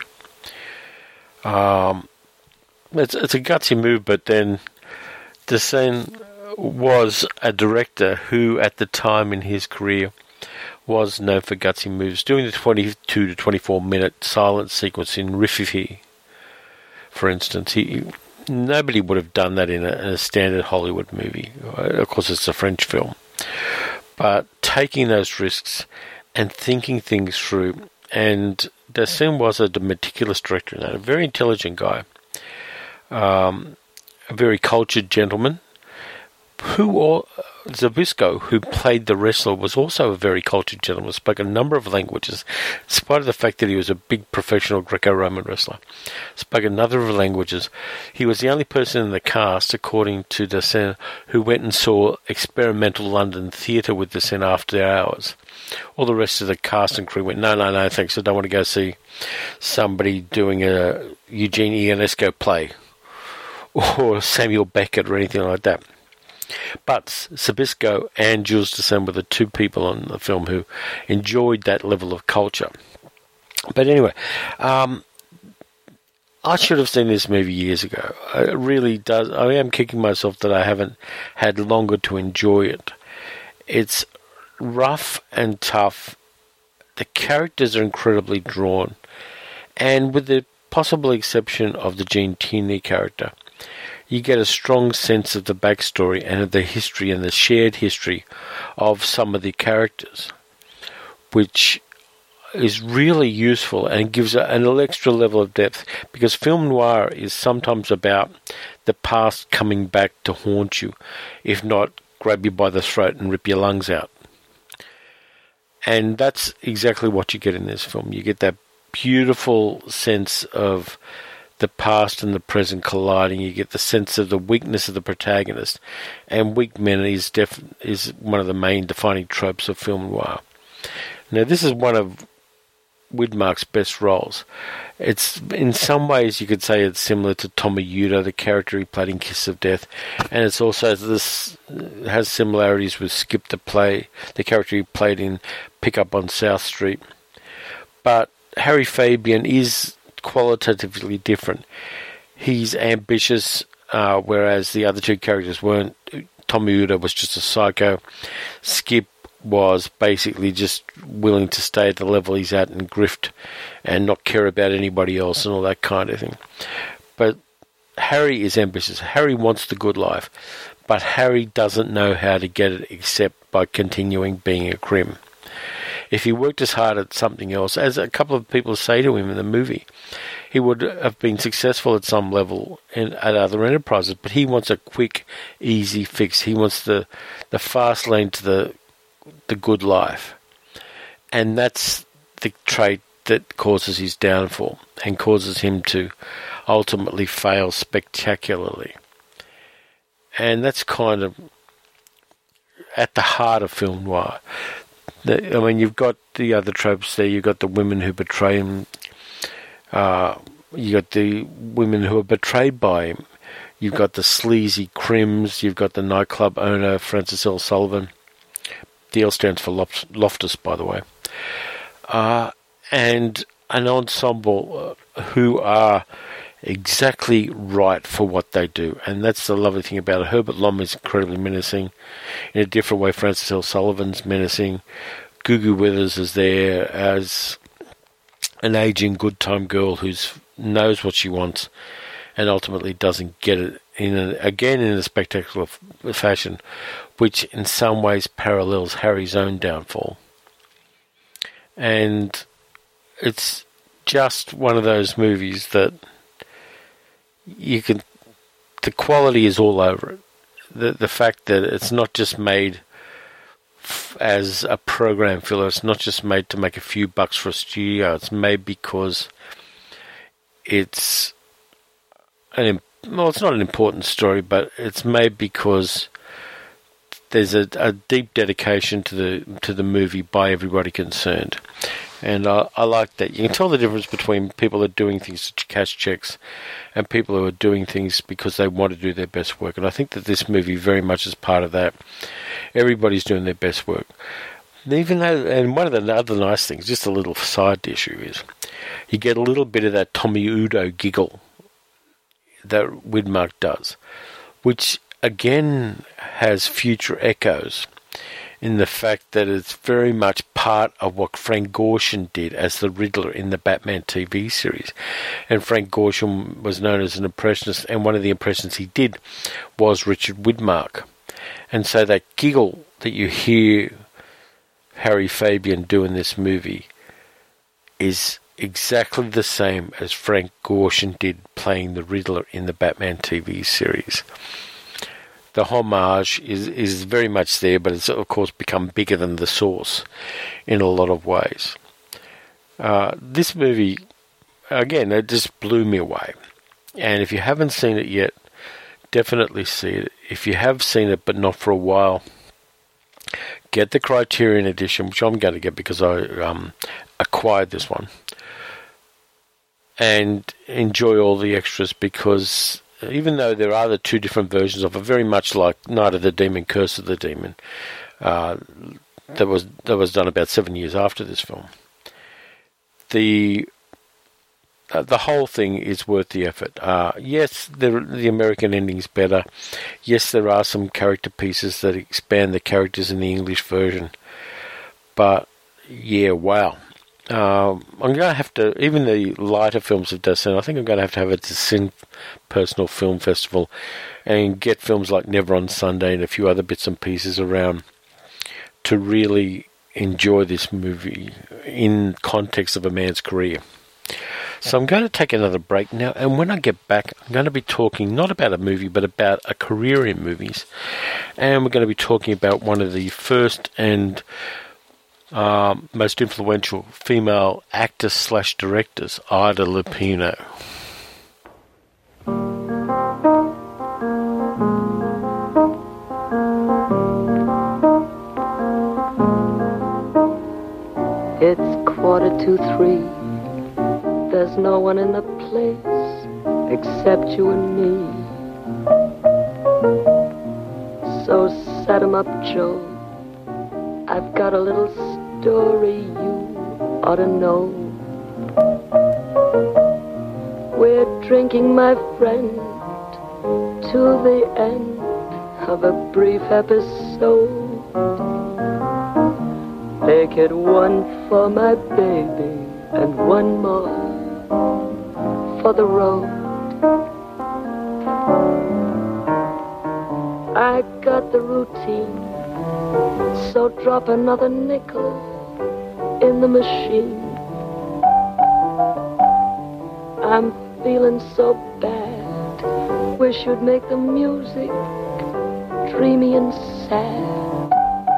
It's a gutsy move, but then Descent was a director who, at the time in his career, was known for gutsy moves. Doing the 22 to 24 minute silent sequence in Rififi, for instance, nobody would have done that in a standard Hollywood movie. Of course, it's a French film. But taking those risks and thinking things through, and Descent was a meticulous director in that, a very intelligent guy, a very cultured gentleman, Zabisco, who played the wrestler, was also a very cultured gentleman, spoke a number of languages, in spite of the fact that he was a big professional Greco-Roman wrestler. Spoke a number of languages. He was the only person in the cast, according to Descent, who went and saw experimental London theatre with Descent after hours. All the rest of the cast and crew went, no, thanks, I don't want to go see somebody doing a Eugene Ionesco play or Samuel Beckett or anything like that. But Zabisco and Jules Descent were the 2 people on the film who enjoyed that level of culture. But anyway, I should have seen this movie years ago. It really does. I am kicking myself that I haven't had longer to enjoy it. It's rough and tough. The characters are incredibly drawn. And with the possible exception of the Gene Tierney character, you get a strong sense of the backstory and of the history and the shared history of some of the characters, which is really useful and gives an extra level of depth, because film noir is sometimes about the past coming back to haunt you, if not grab you by the throat and rip your lungs out. And that's exactly what you get in this film. You get that beautiful sense of the past and the present colliding. You get the sense of the weakness of the protagonist, and weak men is one of the main defining tropes of film noir. Now, this is one of Widmark's best roles. It's, in some ways, you could say it's similar to Tommy Udo, the character he played in Kiss of Death, and it's also has similarities with Skip the character he played in Pick Up on South Street. But Harry Fabian is qualitatively different. He's ambitious, whereas the other two characters weren't. Tommy Udo was just a psycho. Skip was basically just willing to stay at the level he's at and grift and not care about anybody else and all that kind of thing. But Harry is ambitious. Harry wants the good life, but Harry doesn't know how to get it except by continuing being a crim. If he worked as hard at something else, as a couple of people say to him in the movie, he would have been successful at some level at other enterprises, but he wants a quick, easy fix. He wants the fast lane to the good life. And that's the trait that causes his downfall and causes him to ultimately fail spectacularly. And that's kind of at the heart of film noir. You've got the other tropes there. You've got the women who betray him. You've got the women who are betrayed by him. You've got the sleazy crims. You've got the nightclub owner, Francis L. Sullivan. The L stands for Loftus, by the way. And an ensemble who are exactly right for what they do. And that's the lovely thing about it. Herbert Lom is incredibly menacing. In a different way, Francis L. Sullivan's menacing. Gugu Withers is there as an aging good time girl who knows what she wants and ultimately doesn't get it in a spectacular fashion, which in some ways parallels Harry's own downfall. And it's just one of those movies that the quality is all over it. The fact that it's not just made as a program filler, it's not just made to make a few bucks for a studio, it's made because it's it's not an important story, but it's made because there's a deep dedication to the movie by everybody concerned. And I like that. You can tell the difference between people that are doing things to cash checks and people who are doing things because they want to do their best work. And I think that this movie very much is part of that. Everybody's doing their best work. And one of the other nice things, just a little side issue, is you get a little bit of that Tommy Udo giggle that Widmark does, which again has future echoes in the fact that it's very much part of what Frank Gorshin did as the Riddler in the Batman TV series. And Frank Gorshin was known as an impressionist, and one of the impressions he did was Richard Widmark. And so that giggle that you hear Harry Fabian do in this movie is exactly the same as Frank Gorshin did playing the Riddler in the Batman TV series. The homage is very much there, but it's of course become bigger than the source in a lot of ways. This movie, again, it just blew me away. And if you haven't seen it yet, definitely see it. If you have seen it but not for a while, get the Criterion edition, which I'm going to get because I acquired this one. And enjoy all the extras, because even though there are the two different versions of it, very much like Night of the Demon, Curse of the Demon, that was done about 7 years after this film. The whole thing is worth the effort. Yes, the American ending's better. Yes, there are some character pieces that expand the characters in the English version. But yeah, wow. I'm going to have to, even the lighter films of Dassin, I think I'm going to have a Dassin Personal Film Festival and get films like Never on Sunday and a few other bits and pieces around to really enjoy this movie in context of a man's career. So I'm going to take another break now, and when I get back, I'm going to be talking not about a movie, but about a career in movies. And we're going to be talking about one of the first and most influential female actors/directors, Ida Lupino. It's 2:45. There's no one in the place except you and me. So set 'em up, Joe. I've got a little story you ought to know. We're drinking, my friend, to the end of a brief episode. Make it one for my baby and one more for the road. I got the routine, so drop another nickel in the machine. I'm feeling so bad, wish you'd make the music dreamy and sad.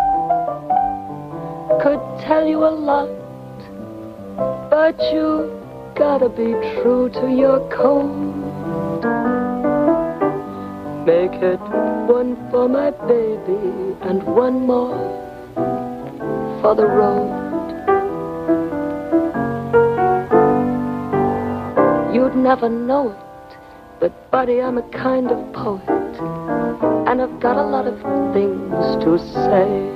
Could tell you a lot, but you gotta be true to your code. Make it one for my baby and one more for the road. You'd never know it, but buddy, I'm a kind of poet, and I've got a lot of things to say.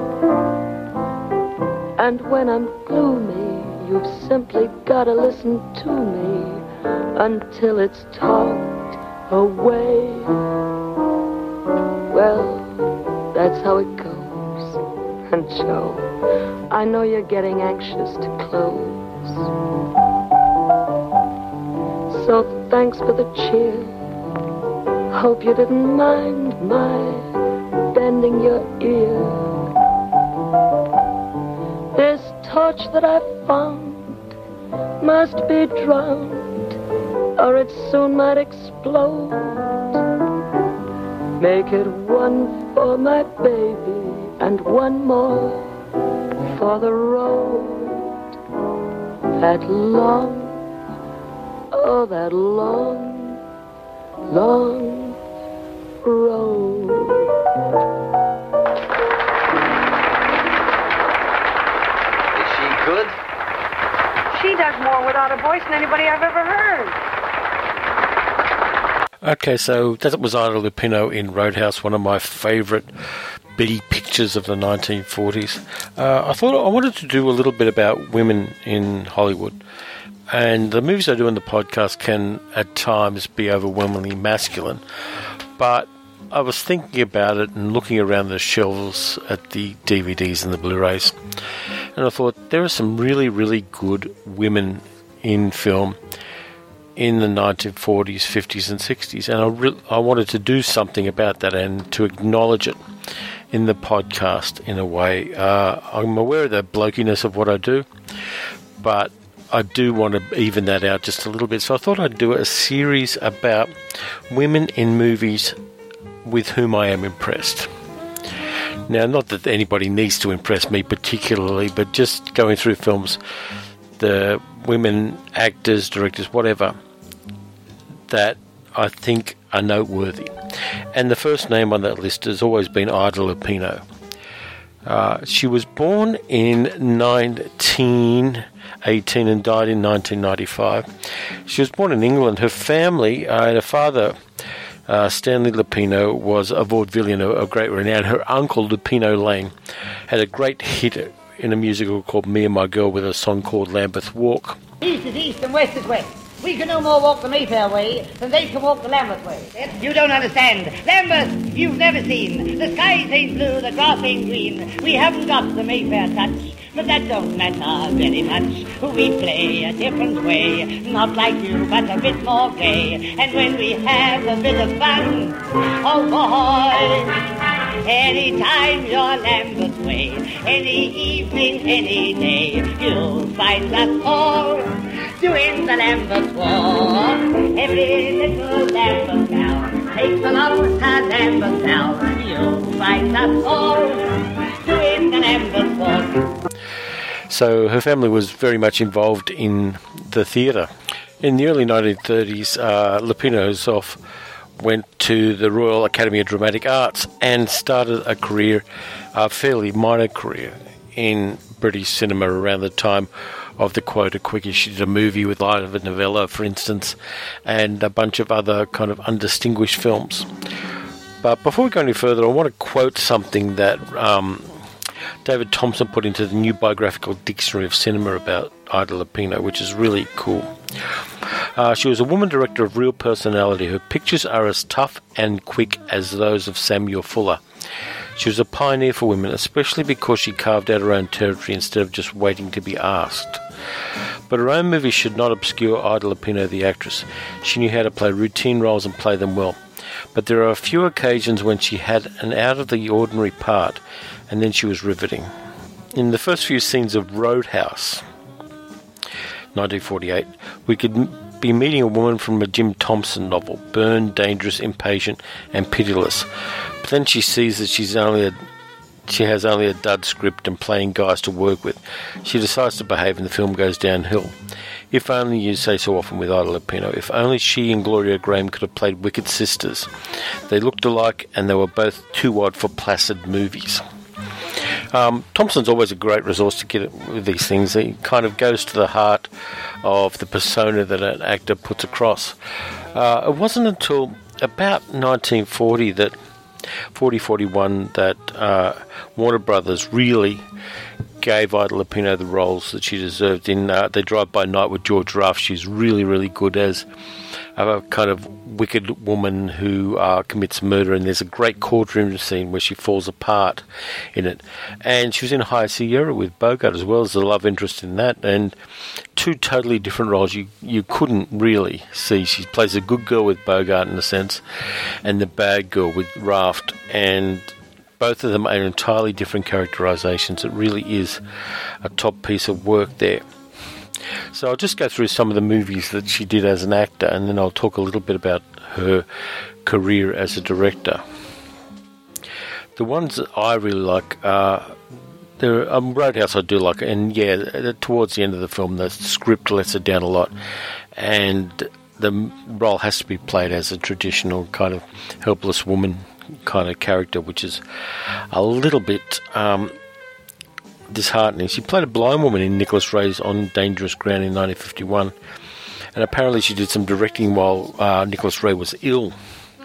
And when I'm gloomy, you've simply gotta listen to me until it's talked away. Well, that's how it goes. And Joe, I know you're getting anxious to close. So thanks for the cheer. Hope you didn't mind my bending your ear. This torch that I found must be drowned, or it soon might explode. Make it one for my baby and one more for the road. That long, oh, that long, long road. Is she good? She does more without a voice than anybody I've ever heard. Okay, so that was Ida Lupino in Roadhouse, one of my favourite B pictures of the 1940s. I thought I wanted to do a little bit about women in Hollywood. And the movies I do in the podcast can, at times, be overwhelmingly masculine. But I was thinking about it and looking around the shelves at the DVDs and the Blu-rays. And I thought, there are some really, really good women in film in the 1940s, 50s and 60s. And I wanted to do something about that and to acknowledge it in the podcast in a way. I'm aware of the blokiness of what I do, but I do want to even that out just a little bit. So I thought I'd do a series about women in movies with whom I am impressed. Now, not that anybody needs to impress me particularly, but just going through films, the women, actors, directors, whatever, that I think are noteworthy. And the first name on that list has always been Ida Lupino. She was born in 1918 and died in 1995. She was born in England. Her family, her father, Stanley Lupino, was a vaudevillian of great renown. Her uncle, Lupino Lane, had a great hit in a musical called Me and My Girl with a song called Lambeth Walk. East is east and west is west. We can no more walk the Mayfair way than they can walk the Lambeth way. You don't understand. Lambeth, you've never seen. The skies ain't blue, the grass ain't green. We haven't got the Mayfair touch, but that don't matter very much. We play a different way, not like you, but a bit more gay. And when we have a bit of fun, oh boy, anytime you're Lambeth way, any evening, any day, you'll find us all doing the Lambeth walk. Every little Lambeth gal takes along her Lambeth bell. You'll find us all doing the Lambeth walk. So her family was very much involved in the theatre. In the early 1930s, Lupino herself went to the Royal Academy of Dramatic Arts and started a career, a fairly minor career, in British cinema around the time of the Quota Quickie. She did a movie with Light of a Novella, for instance, and a bunch of other kind of undistinguished films. But before we go any further, I want to quote something that David Thompson put into the New Biographical Dictionary of Cinema about Ida Lupino, which is really cool. She was a woman director of real personality. Her pictures are as tough and quick as those of Samuel Fuller. She was a pioneer for women, especially because she carved out her own territory instead of just waiting to be asked. But her own movies should not obscure Ida Lupino, the actress. She knew how to play routine roles and play them well. But there are a few occasions when she had an out-of-the-ordinary part, and then she was riveting. In the first few scenes of Roadhouse, 1948, we could be meeting a woman from a Jim Thompson novel, burned, dangerous, impatient, and pitiless. But then she sees that she has only a dud script and playing guys to work with. She decides to behave and the film goes downhill. If only, you say so often with Ida Lupino, if only she and Gloria Grahame could have played wicked sisters. They looked alike and they were both too odd for placid movies. Thompson's always a great resource to get with these things. He kind of goes to the heart of the persona that an actor puts across. It wasn't until about 1940 that 41 that Warner Brothers really gave Ida Lupino the roles that she deserved. In They Drive By Night with George Ruff, she's really, really good as a kind of wicked woman who commits murder, and there's a great courtroom scene where she falls apart in it. And she was in High Sierra with Bogart as well as the love interest in that, and two totally different roles you couldn't really see. She plays a good girl with Bogart in a sense, and the bad girl with Raft, and both of them are entirely different characterizations. It really is a top piece of work there. So I'll just go through some of the movies that she did as an actor, and then I'll talk a little bit about her career as a director. The ones that I really like Roadhouse I do like, and yeah, towards the end of the film the script lets it down a lot, and the role has to be played as a traditional kind of helpless woman kind of character, which is a little bit disheartening. She played a blind woman in Nicholas Ray's On Dangerous Ground in 1951, and apparently she did some directing while Nicholas Ray was ill.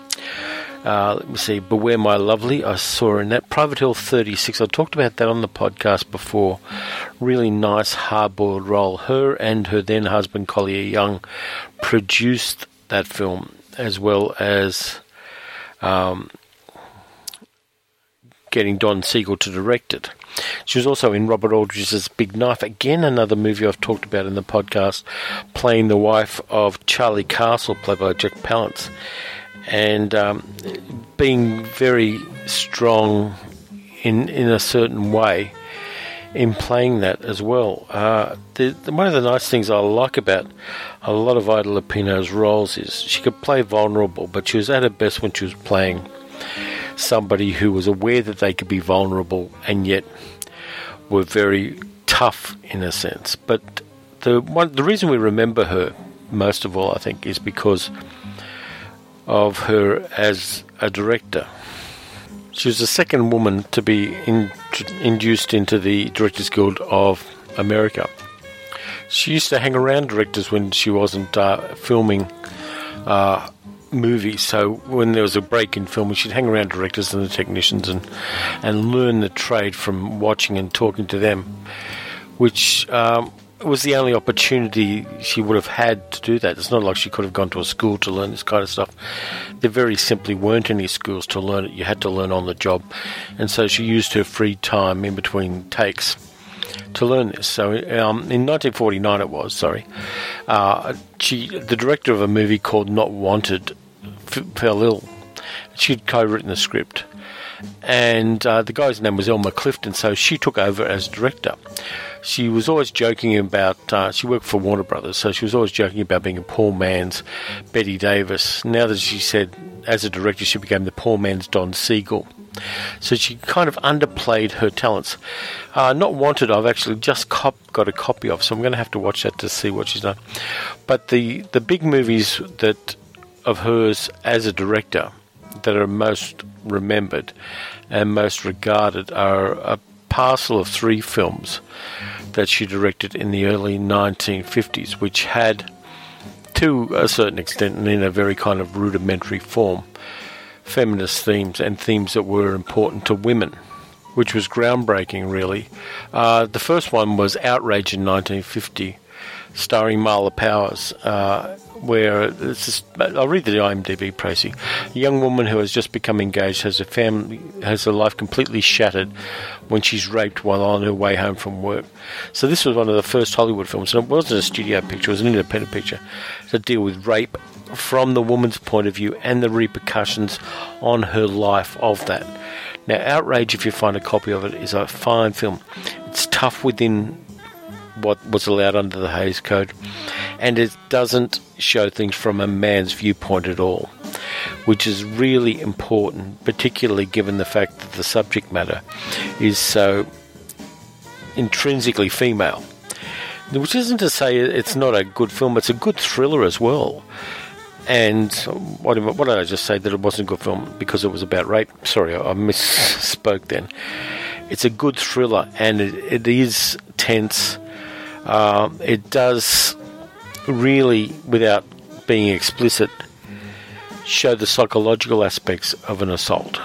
Let me see, Beware My Lovely, I saw her in that. Private Hill 36, I talked about that on the podcast before. Really nice hard-boiled role. Her and her then husband Collier Young produced that film, as well as getting Don Siegel to direct it. She was also in Robert Aldrich's Big Knife, again another movie I've talked about in the podcast, playing the wife of Charlie Castle, played by Jack Palance, and being very strong in a certain way in playing that as well. One of the nice things I like about a lot of Ida Lupino's roles is she could play vulnerable, but she was at her best when she was playing somebody who was aware that they could be vulnerable and yet were very tough in a sense. But the reason we remember her most of all, I think, is because of her as a director. She was the second woman to be induced into the Directors Guild of America. She used to hang around directors when she wasn't filming movies, so when there was a break in filming, she'd hang around directors and the technicians and learn the trade from watching and talking to them, which was the only opportunity she would have had to do that. It's not like she could have gone to a school to learn this kind of stuff. There very simply weren't any schools to learn it. You had to learn on the job, and so she used her free time in between takes to learn this. So in 1949 it was, the director of a movie called Not Wanted fell ill. She'd co-written the script, and the guy's name was Elmer Clifton, so she took over as director. She was always joking about, she worked for Warner Brothers, so she was always joking about being a poor man's Betty Davis. Now that she said, as a director, she became the poor man's Don Siegel. So she kind of underplayed her talents. Not Wanted, I've actually just got a copy of, so I'm going to have to watch that to see what she's done. But the big movies of hers as a director that are most remembered and most regarded are a parcel of 3 films that she directed in the early 1950s, which had, to a certain extent and in a very kind of rudimentary form, feminist themes and themes that were important to women, which was groundbreaking, really. The first one was Outrage in 1950, starring Marla Powers, where I'll read the IMDb, Tracy. A young woman who has just become engaged has her life completely shattered when she's raped while on her way home from work. So this was one of the first Hollywood films, and it wasn't a studio picture, it was an independent picture, to deal with rape from the woman's point of view and the repercussions on her life of that. Now, Outrage, if you find a copy of it, is a fine film. It's tough within what was allowed under the Hays Code, and it doesn't show things from a man's viewpoint at all, which is really important, particularly given the fact that the subject matter is so intrinsically female. Which isn't to say it's not a good film, it's a good thriller as well. And what did I just say, that it wasn't a good film because it was about rape? Sorry, I misspoke then. It's a good thriller, and it is tense. It does really, without being explicit, show the psychological aspects of an assault,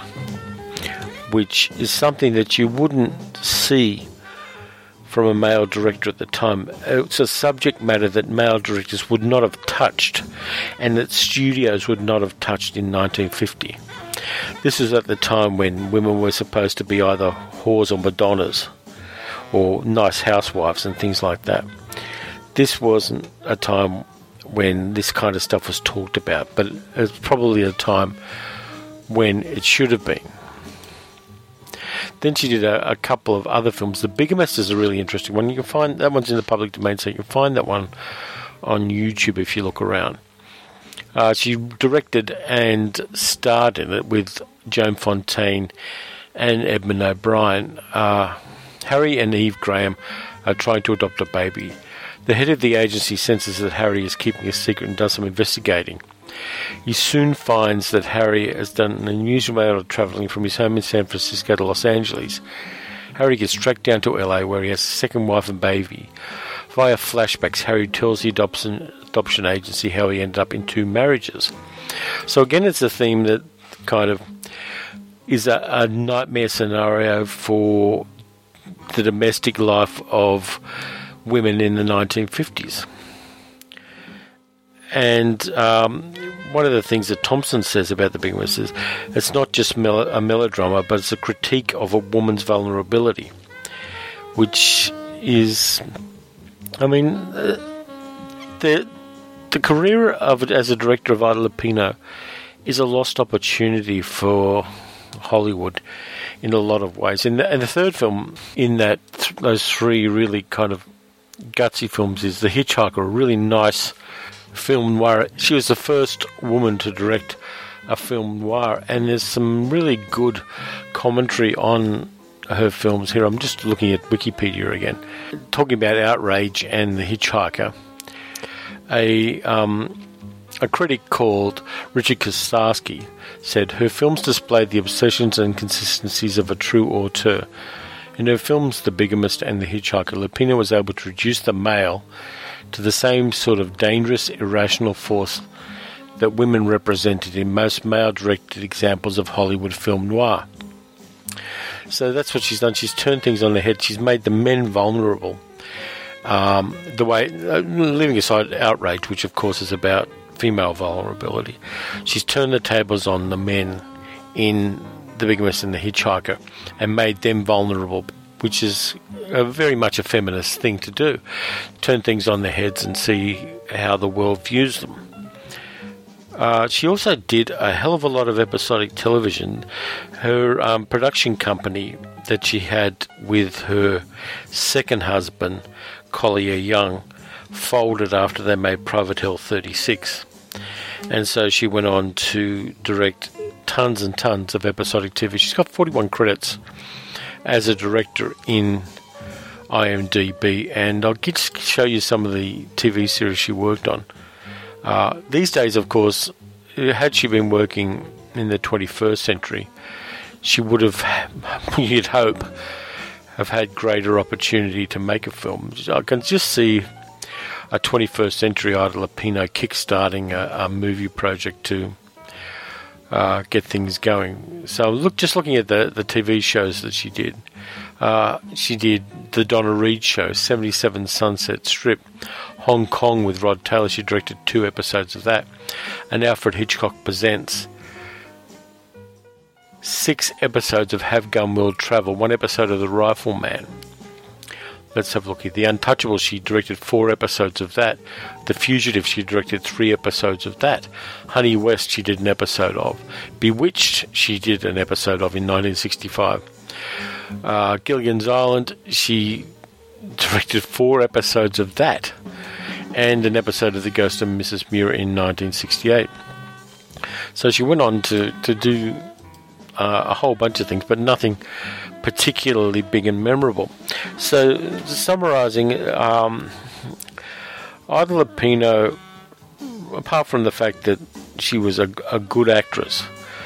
which is something that you wouldn't see from a male director at the time. It's a subject matter that male directors would not have touched, and that studios would not have touched in 1950. This is at the time when women were supposed to be either whores or Madonnas, or nice housewives and things like that. This wasn't a time when this kind of stuff was talked about, but it's probably a time when it should have been. Then she did a couple of other films. The Bigamist is a really interesting one. You can find that one's in the public domain, so you can find that one on YouTube if you look around. She directed and starred in it with Joan Fontaine and Edmund O'Brien. Harry and Eve Graham are trying to adopt a baby. The head of the agency senses that Harry is keeping a secret and does some investigating. He soon finds that Harry has done an unusual amount of travelling from his home in San Francisco to Los Angeles. Harry gets tracked down to LA, where he has a second wife and baby. Via flashbacks, Harry tells the adoption agency how he ended up in 2 marriages. So again, it's a theme that kind of is a nightmare scenario for the domestic life of women in the 1950s. And one of the things that Thompson says about The Bigamist is it's not just a melodrama, but it's a critique of a woman's vulnerability, which is, I mean, the career of it as a director of Ida Lupino is a lost opportunity for Hollywood in a lot of ways. And the third film in that those 3 really kind of gutsy films is The Hitchhiker, a really nice film noir. She was the first woman to direct a film noir, and there's some really good commentary on her films here. I'm just looking at Wikipedia again. Talking about Outrage and The Hitchhiker, a critic called Richard Kostarsky said, her films displayed the obsessions and consistencies of a true auteur. In her films The Bigamist and The Hitchhiker, Lupino was able to reduce the male to the same sort of dangerous, irrational force that women represented in most male-directed examples of Hollywood film noir. So that's what she's done. She's turned things on their head. She's made the men vulnerable. The way, leaving aside Outrage, which of course is about female vulnerability, she's turned the tables on the men in The Bigamist and The Hitchhiker and made them vulnerable, which is very much a feminist thing to do. Turn things on their heads and see how the world views them. She also did a hell of a lot of episodic television. Her production company that she had with her second husband, Collier Young, folded after they made Private Hill 36. And so she went on to direct tons and tons of episodic TV. She's got 41 credits as a director in IMDb, and I'll just show you some of the TV series she worked on. These days, of course, had she been working in the 21st century, she would have, you'd hope, have had greater opportunity to make a film. I can just see a 21st century Ida Lupino kickstarting a movie project to get things going. So looking at the TV shows that she did the Donna Reed Show, 77 Sunset Strip, Hong Kong with Rod Taylor. She directed 2 episodes of that. And Alfred Hitchcock presents 6 episodes of Have Gun Will Travel, 1 episode of The Rifleman. Let's have a look here. The Untouchables, she directed 4 episodes of that. The Fugitive, she directed 3 episodes of that. Honey West, she did an episode of. Bewitched, she did an episode of in 1965. Gilligan's Island, she directed 4 episodes of that. And an episode of The Ghost of Mrs. Muir in 1968. So she went on to do a whole bunch of things, but nothing particularly big and memorable. So, summarising, Ida Lupino, apart from the fact that she was a good actress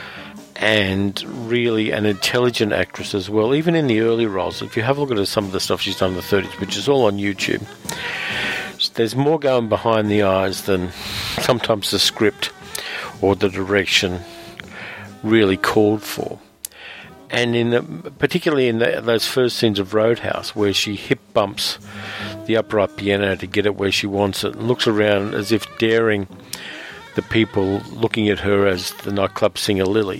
and really an intelligent actress as well, even in the early roles, if you have a look at some of the stuff she's done in the 30s, which is all on YouTube, there's more going behind the eyes than sometimes the script or the direction really called for. And particularly in those first scenes of Roadhouse, where she hip bumps the upright piano to get it where she wants it, and looks around as if daring the people looking at her as the nightclub singer Lily,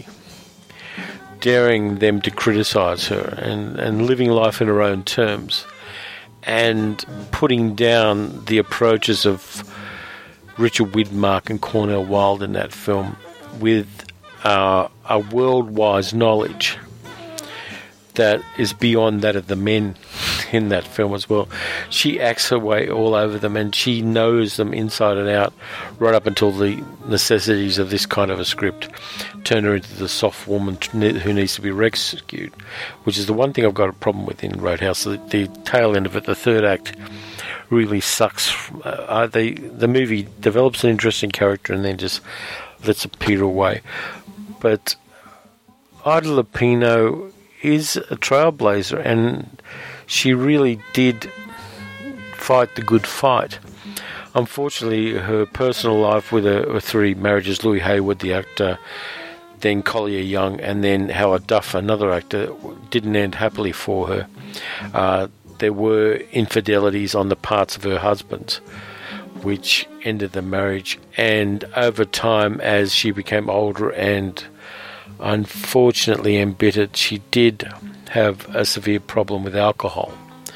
daring them to criticise her, and living life in her own terms, and putting down the approaches of Richard Widmark and Cornel Wilde in that film with a world-wise knowledge that is beyond that of the men in that film as well. She acts her way all over them, and she knows them inside and out, right up until the necessities of this kind of a script turn her into the soft woman who needs to be rescued, which is the one thing I've got a problem with in Roadhouse. The tail end of it, the third act, really sucks. The movie develops an interesting character and then just lets it peter away. But Ida Lupino is a trailblazer, and she really did fight the good fight. Unfortunately, her personal life with her 3 marriages, Louis Hayward, the actor, then Collier Young, and then Howard Duff, another actor, didn't end happily for her. There were infidelities on the parts of her husbands, which ended the marriage. And over time, as she became older and unfortunately embittered, she did have a severe problem with alcohol,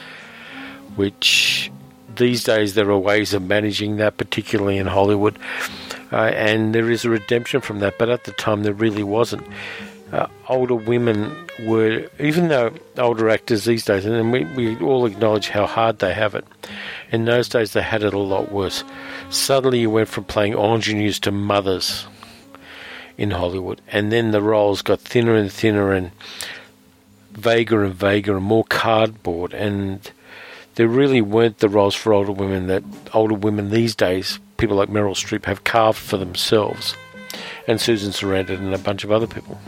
which these days there are ways of managing that, particularly in Hollywood, and there is a redemption from that, but at the time there really wasn't. Older women were, even though older actors these days, and we all acknowledge how hard they have it, in those days they had it a lot worse. Suddenly you went from playing ingenues to mothers in Hollywood, and then the roles got thinner and thinner and vaguer and more cardboard, and there really weren't the roles for older women that older women these days, people like Meryl Streep, have carved for themselves, and Susan Sarandon and a bunch of other people.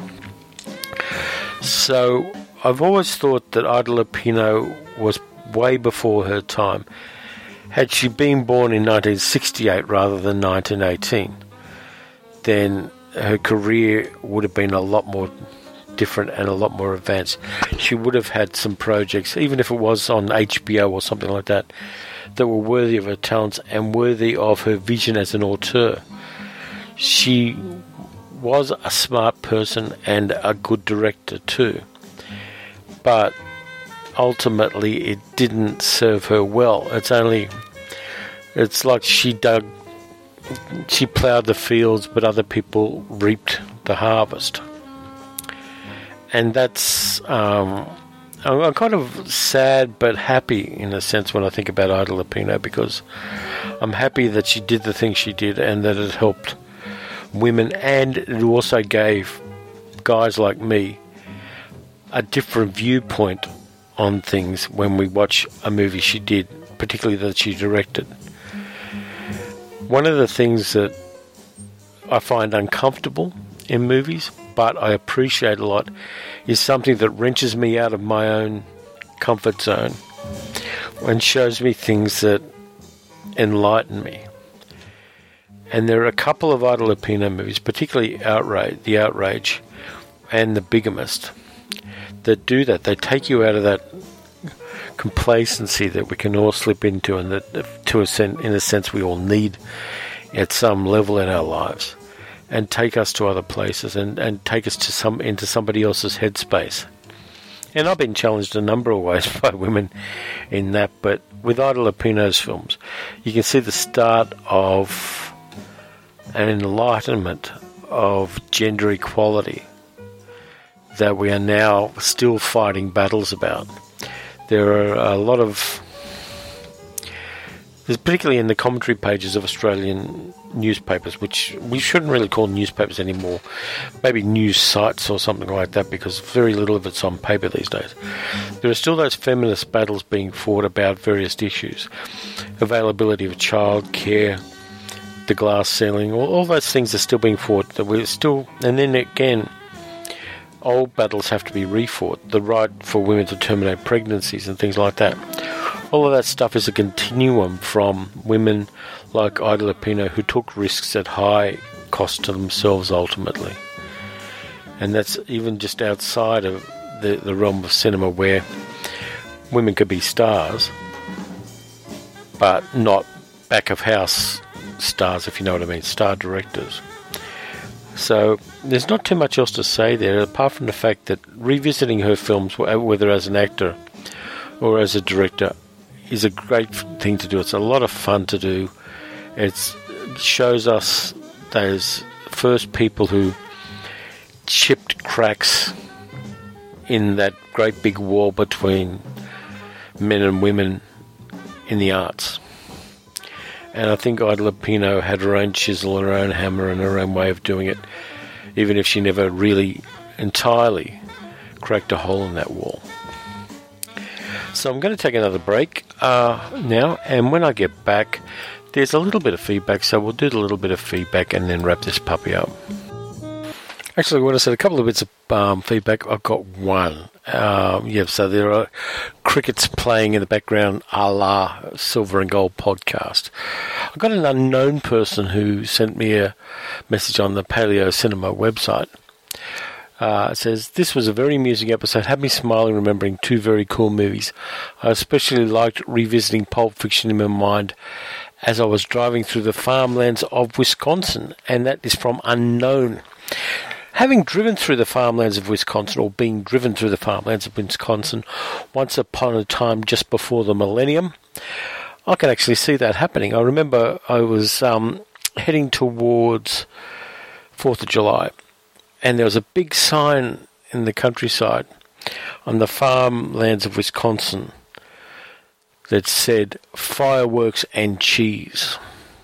So I've always thought that Ida Lupino was way before her time. Had she been born in 1968 rather than 1918, then her career would have been a lot more different and a lot more advanced. She would have had some projects, even if it was on HBO or something like that, that were worthy of her talents and worthy of her vision as an auteur. She was a smart person and a good director too, but ultimately it didn't serve her well. It's like she ploughed the fields, but other people reaped the harvest. And that's, I'm kind of sad but happy in a sense when I think about Ida Lupino, because I'm happy that she did the things she did and that it helped women, and it also gave guys like me a different viewpoint on things when we watch a movie she did, particularly that she directed. One of the things that I find uncomfortable in movies, but I appreciate a lot, is something that wrenches me out of my own comfort zone and shows me things that enlighten me. And there are a couple of Ida Lupino movies, particularly The Outrage and The Bigamist, that do that. They take you out of that complacency that we can all slip into, and that, in a sense, we all need at some level in our lives, and take us to other places and take us to into somebody else's headspace. And I've been challenged a number of ways by women in that, but with Ida Lupino's films, you can see the start of an enlightenment of gender equality that we are now still fighting battles about. There are a lot of, particularly in the commentary pages of Australian newspapers, which we shouldn't really call newspapers anymore, maybe news sites or something like that, because very little of it's on paper these days. There are still those feminist battles being fought about various issues, availability of childcare, the glass ceiling, all those things are still being fought. That we're still, and then again, old battles have to be refought. The right for women to terminate pregnancies and things like that. All of that stuff is a continuum from women like Ida Lupino, who took risks at high cost to themselves ultimately. And that's even just outside of the realm of cinema, where women could be stars, but not back-of-house stars, if you know what I mean, star directors. So there's not too much else to say there, apart from the fact that revisiting her films, whether as an actor or as a director, is a great thing to do. It's a lot of fun to do. It shows us those first people who chipped cracks in that great big wall between men and women in the arts. And I think Ida Lupino had her own chisel and her own hammer and her own way of doing it, even if she never really entirely cracked a hole in that wall. So I'm going to take another break now, and when I get back, there's a little bit of feedback, so we'll do a little bit of feedback and then wrap this puppy up. Actually, when I said a couple of bits of feedback, I've got one. So there are crickets playing in the background, a la Silver and Gold podcast. I've got an unknown person who sent me a message on the Paleo Cinema website. It says, "This was a very amusing episode. Had me smiling, remembering two very cool movies. I especially liked revisiting Pulp Fiction in my mind as I was driving through the farmlands of Wisconsin." And that is from Unknown. Having driven through the farmlands of Wisconsin, or being driven through the farmlands of Wisconsin once upon a time just before the millennium, I can actually see that happening. I remember I was heading towards 4th of July, and there was a big sign in the countryside on the farmlands of Wisconsin that said fireworks and cheese.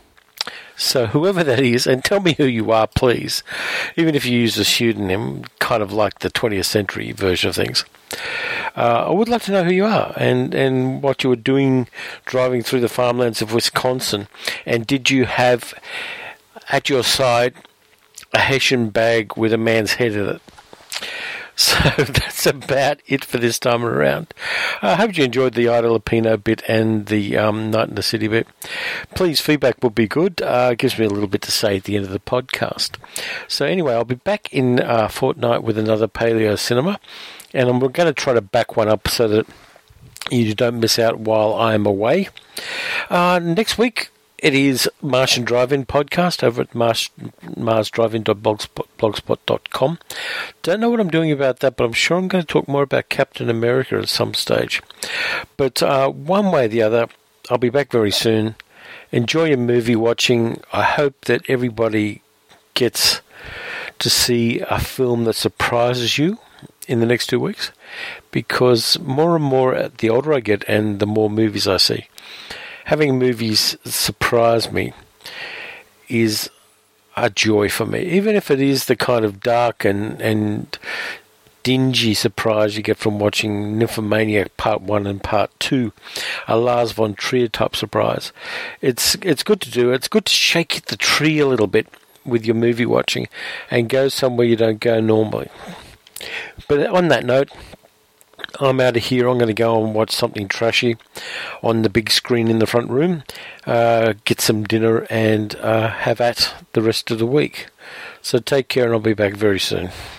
So whoever that is, and tell me who you are, please, even if you use a pseudonym, kind of like the 20th century version of things, I would like to know who you are and what you were doing driving through the farmlands of Wisconsin. And did you have at your side a Hessian bag with a man's head in it? So that's about it for this time around. I hope you enjoyed the Ida Lupino bit and the Night in the City bit. Please, feedback would be good. It gives me a little bit to say at the end of the podcast. So anyway, I'll be back in a fortnight with another Paleo Cinema, and I'm going to try to back one up so that you don't miss out while I am away. Next week, it is Martian Drive-In podcast over at marsdrivein.blogspot.com. Don't know what I'm doing about that, but I'm sure I'm going to talk more about Captain America at some stage. But one way or the other, I'll be back very soon. Enjoy your movie watching. I hope that everybody gets to see a film that surprises you in the next 2 weeks, because more and more, the older I get and the more movies I see, having movies surprise me is a joy for me, even if it is the kind of dark and dingy surprise you get from watching Nymphomaniac Part 1 and Part 2, a Lars von Trier type surprise. It's good to do. It's good to shake the tree a little bit with your movie watching and go somewhere you don't go normally. But on that note, I'm out of here. I'm going to go and watch something trashy on the big screen in the front room, get some dinner, and have at the rest of the week. So take care, and I'll be back very soon.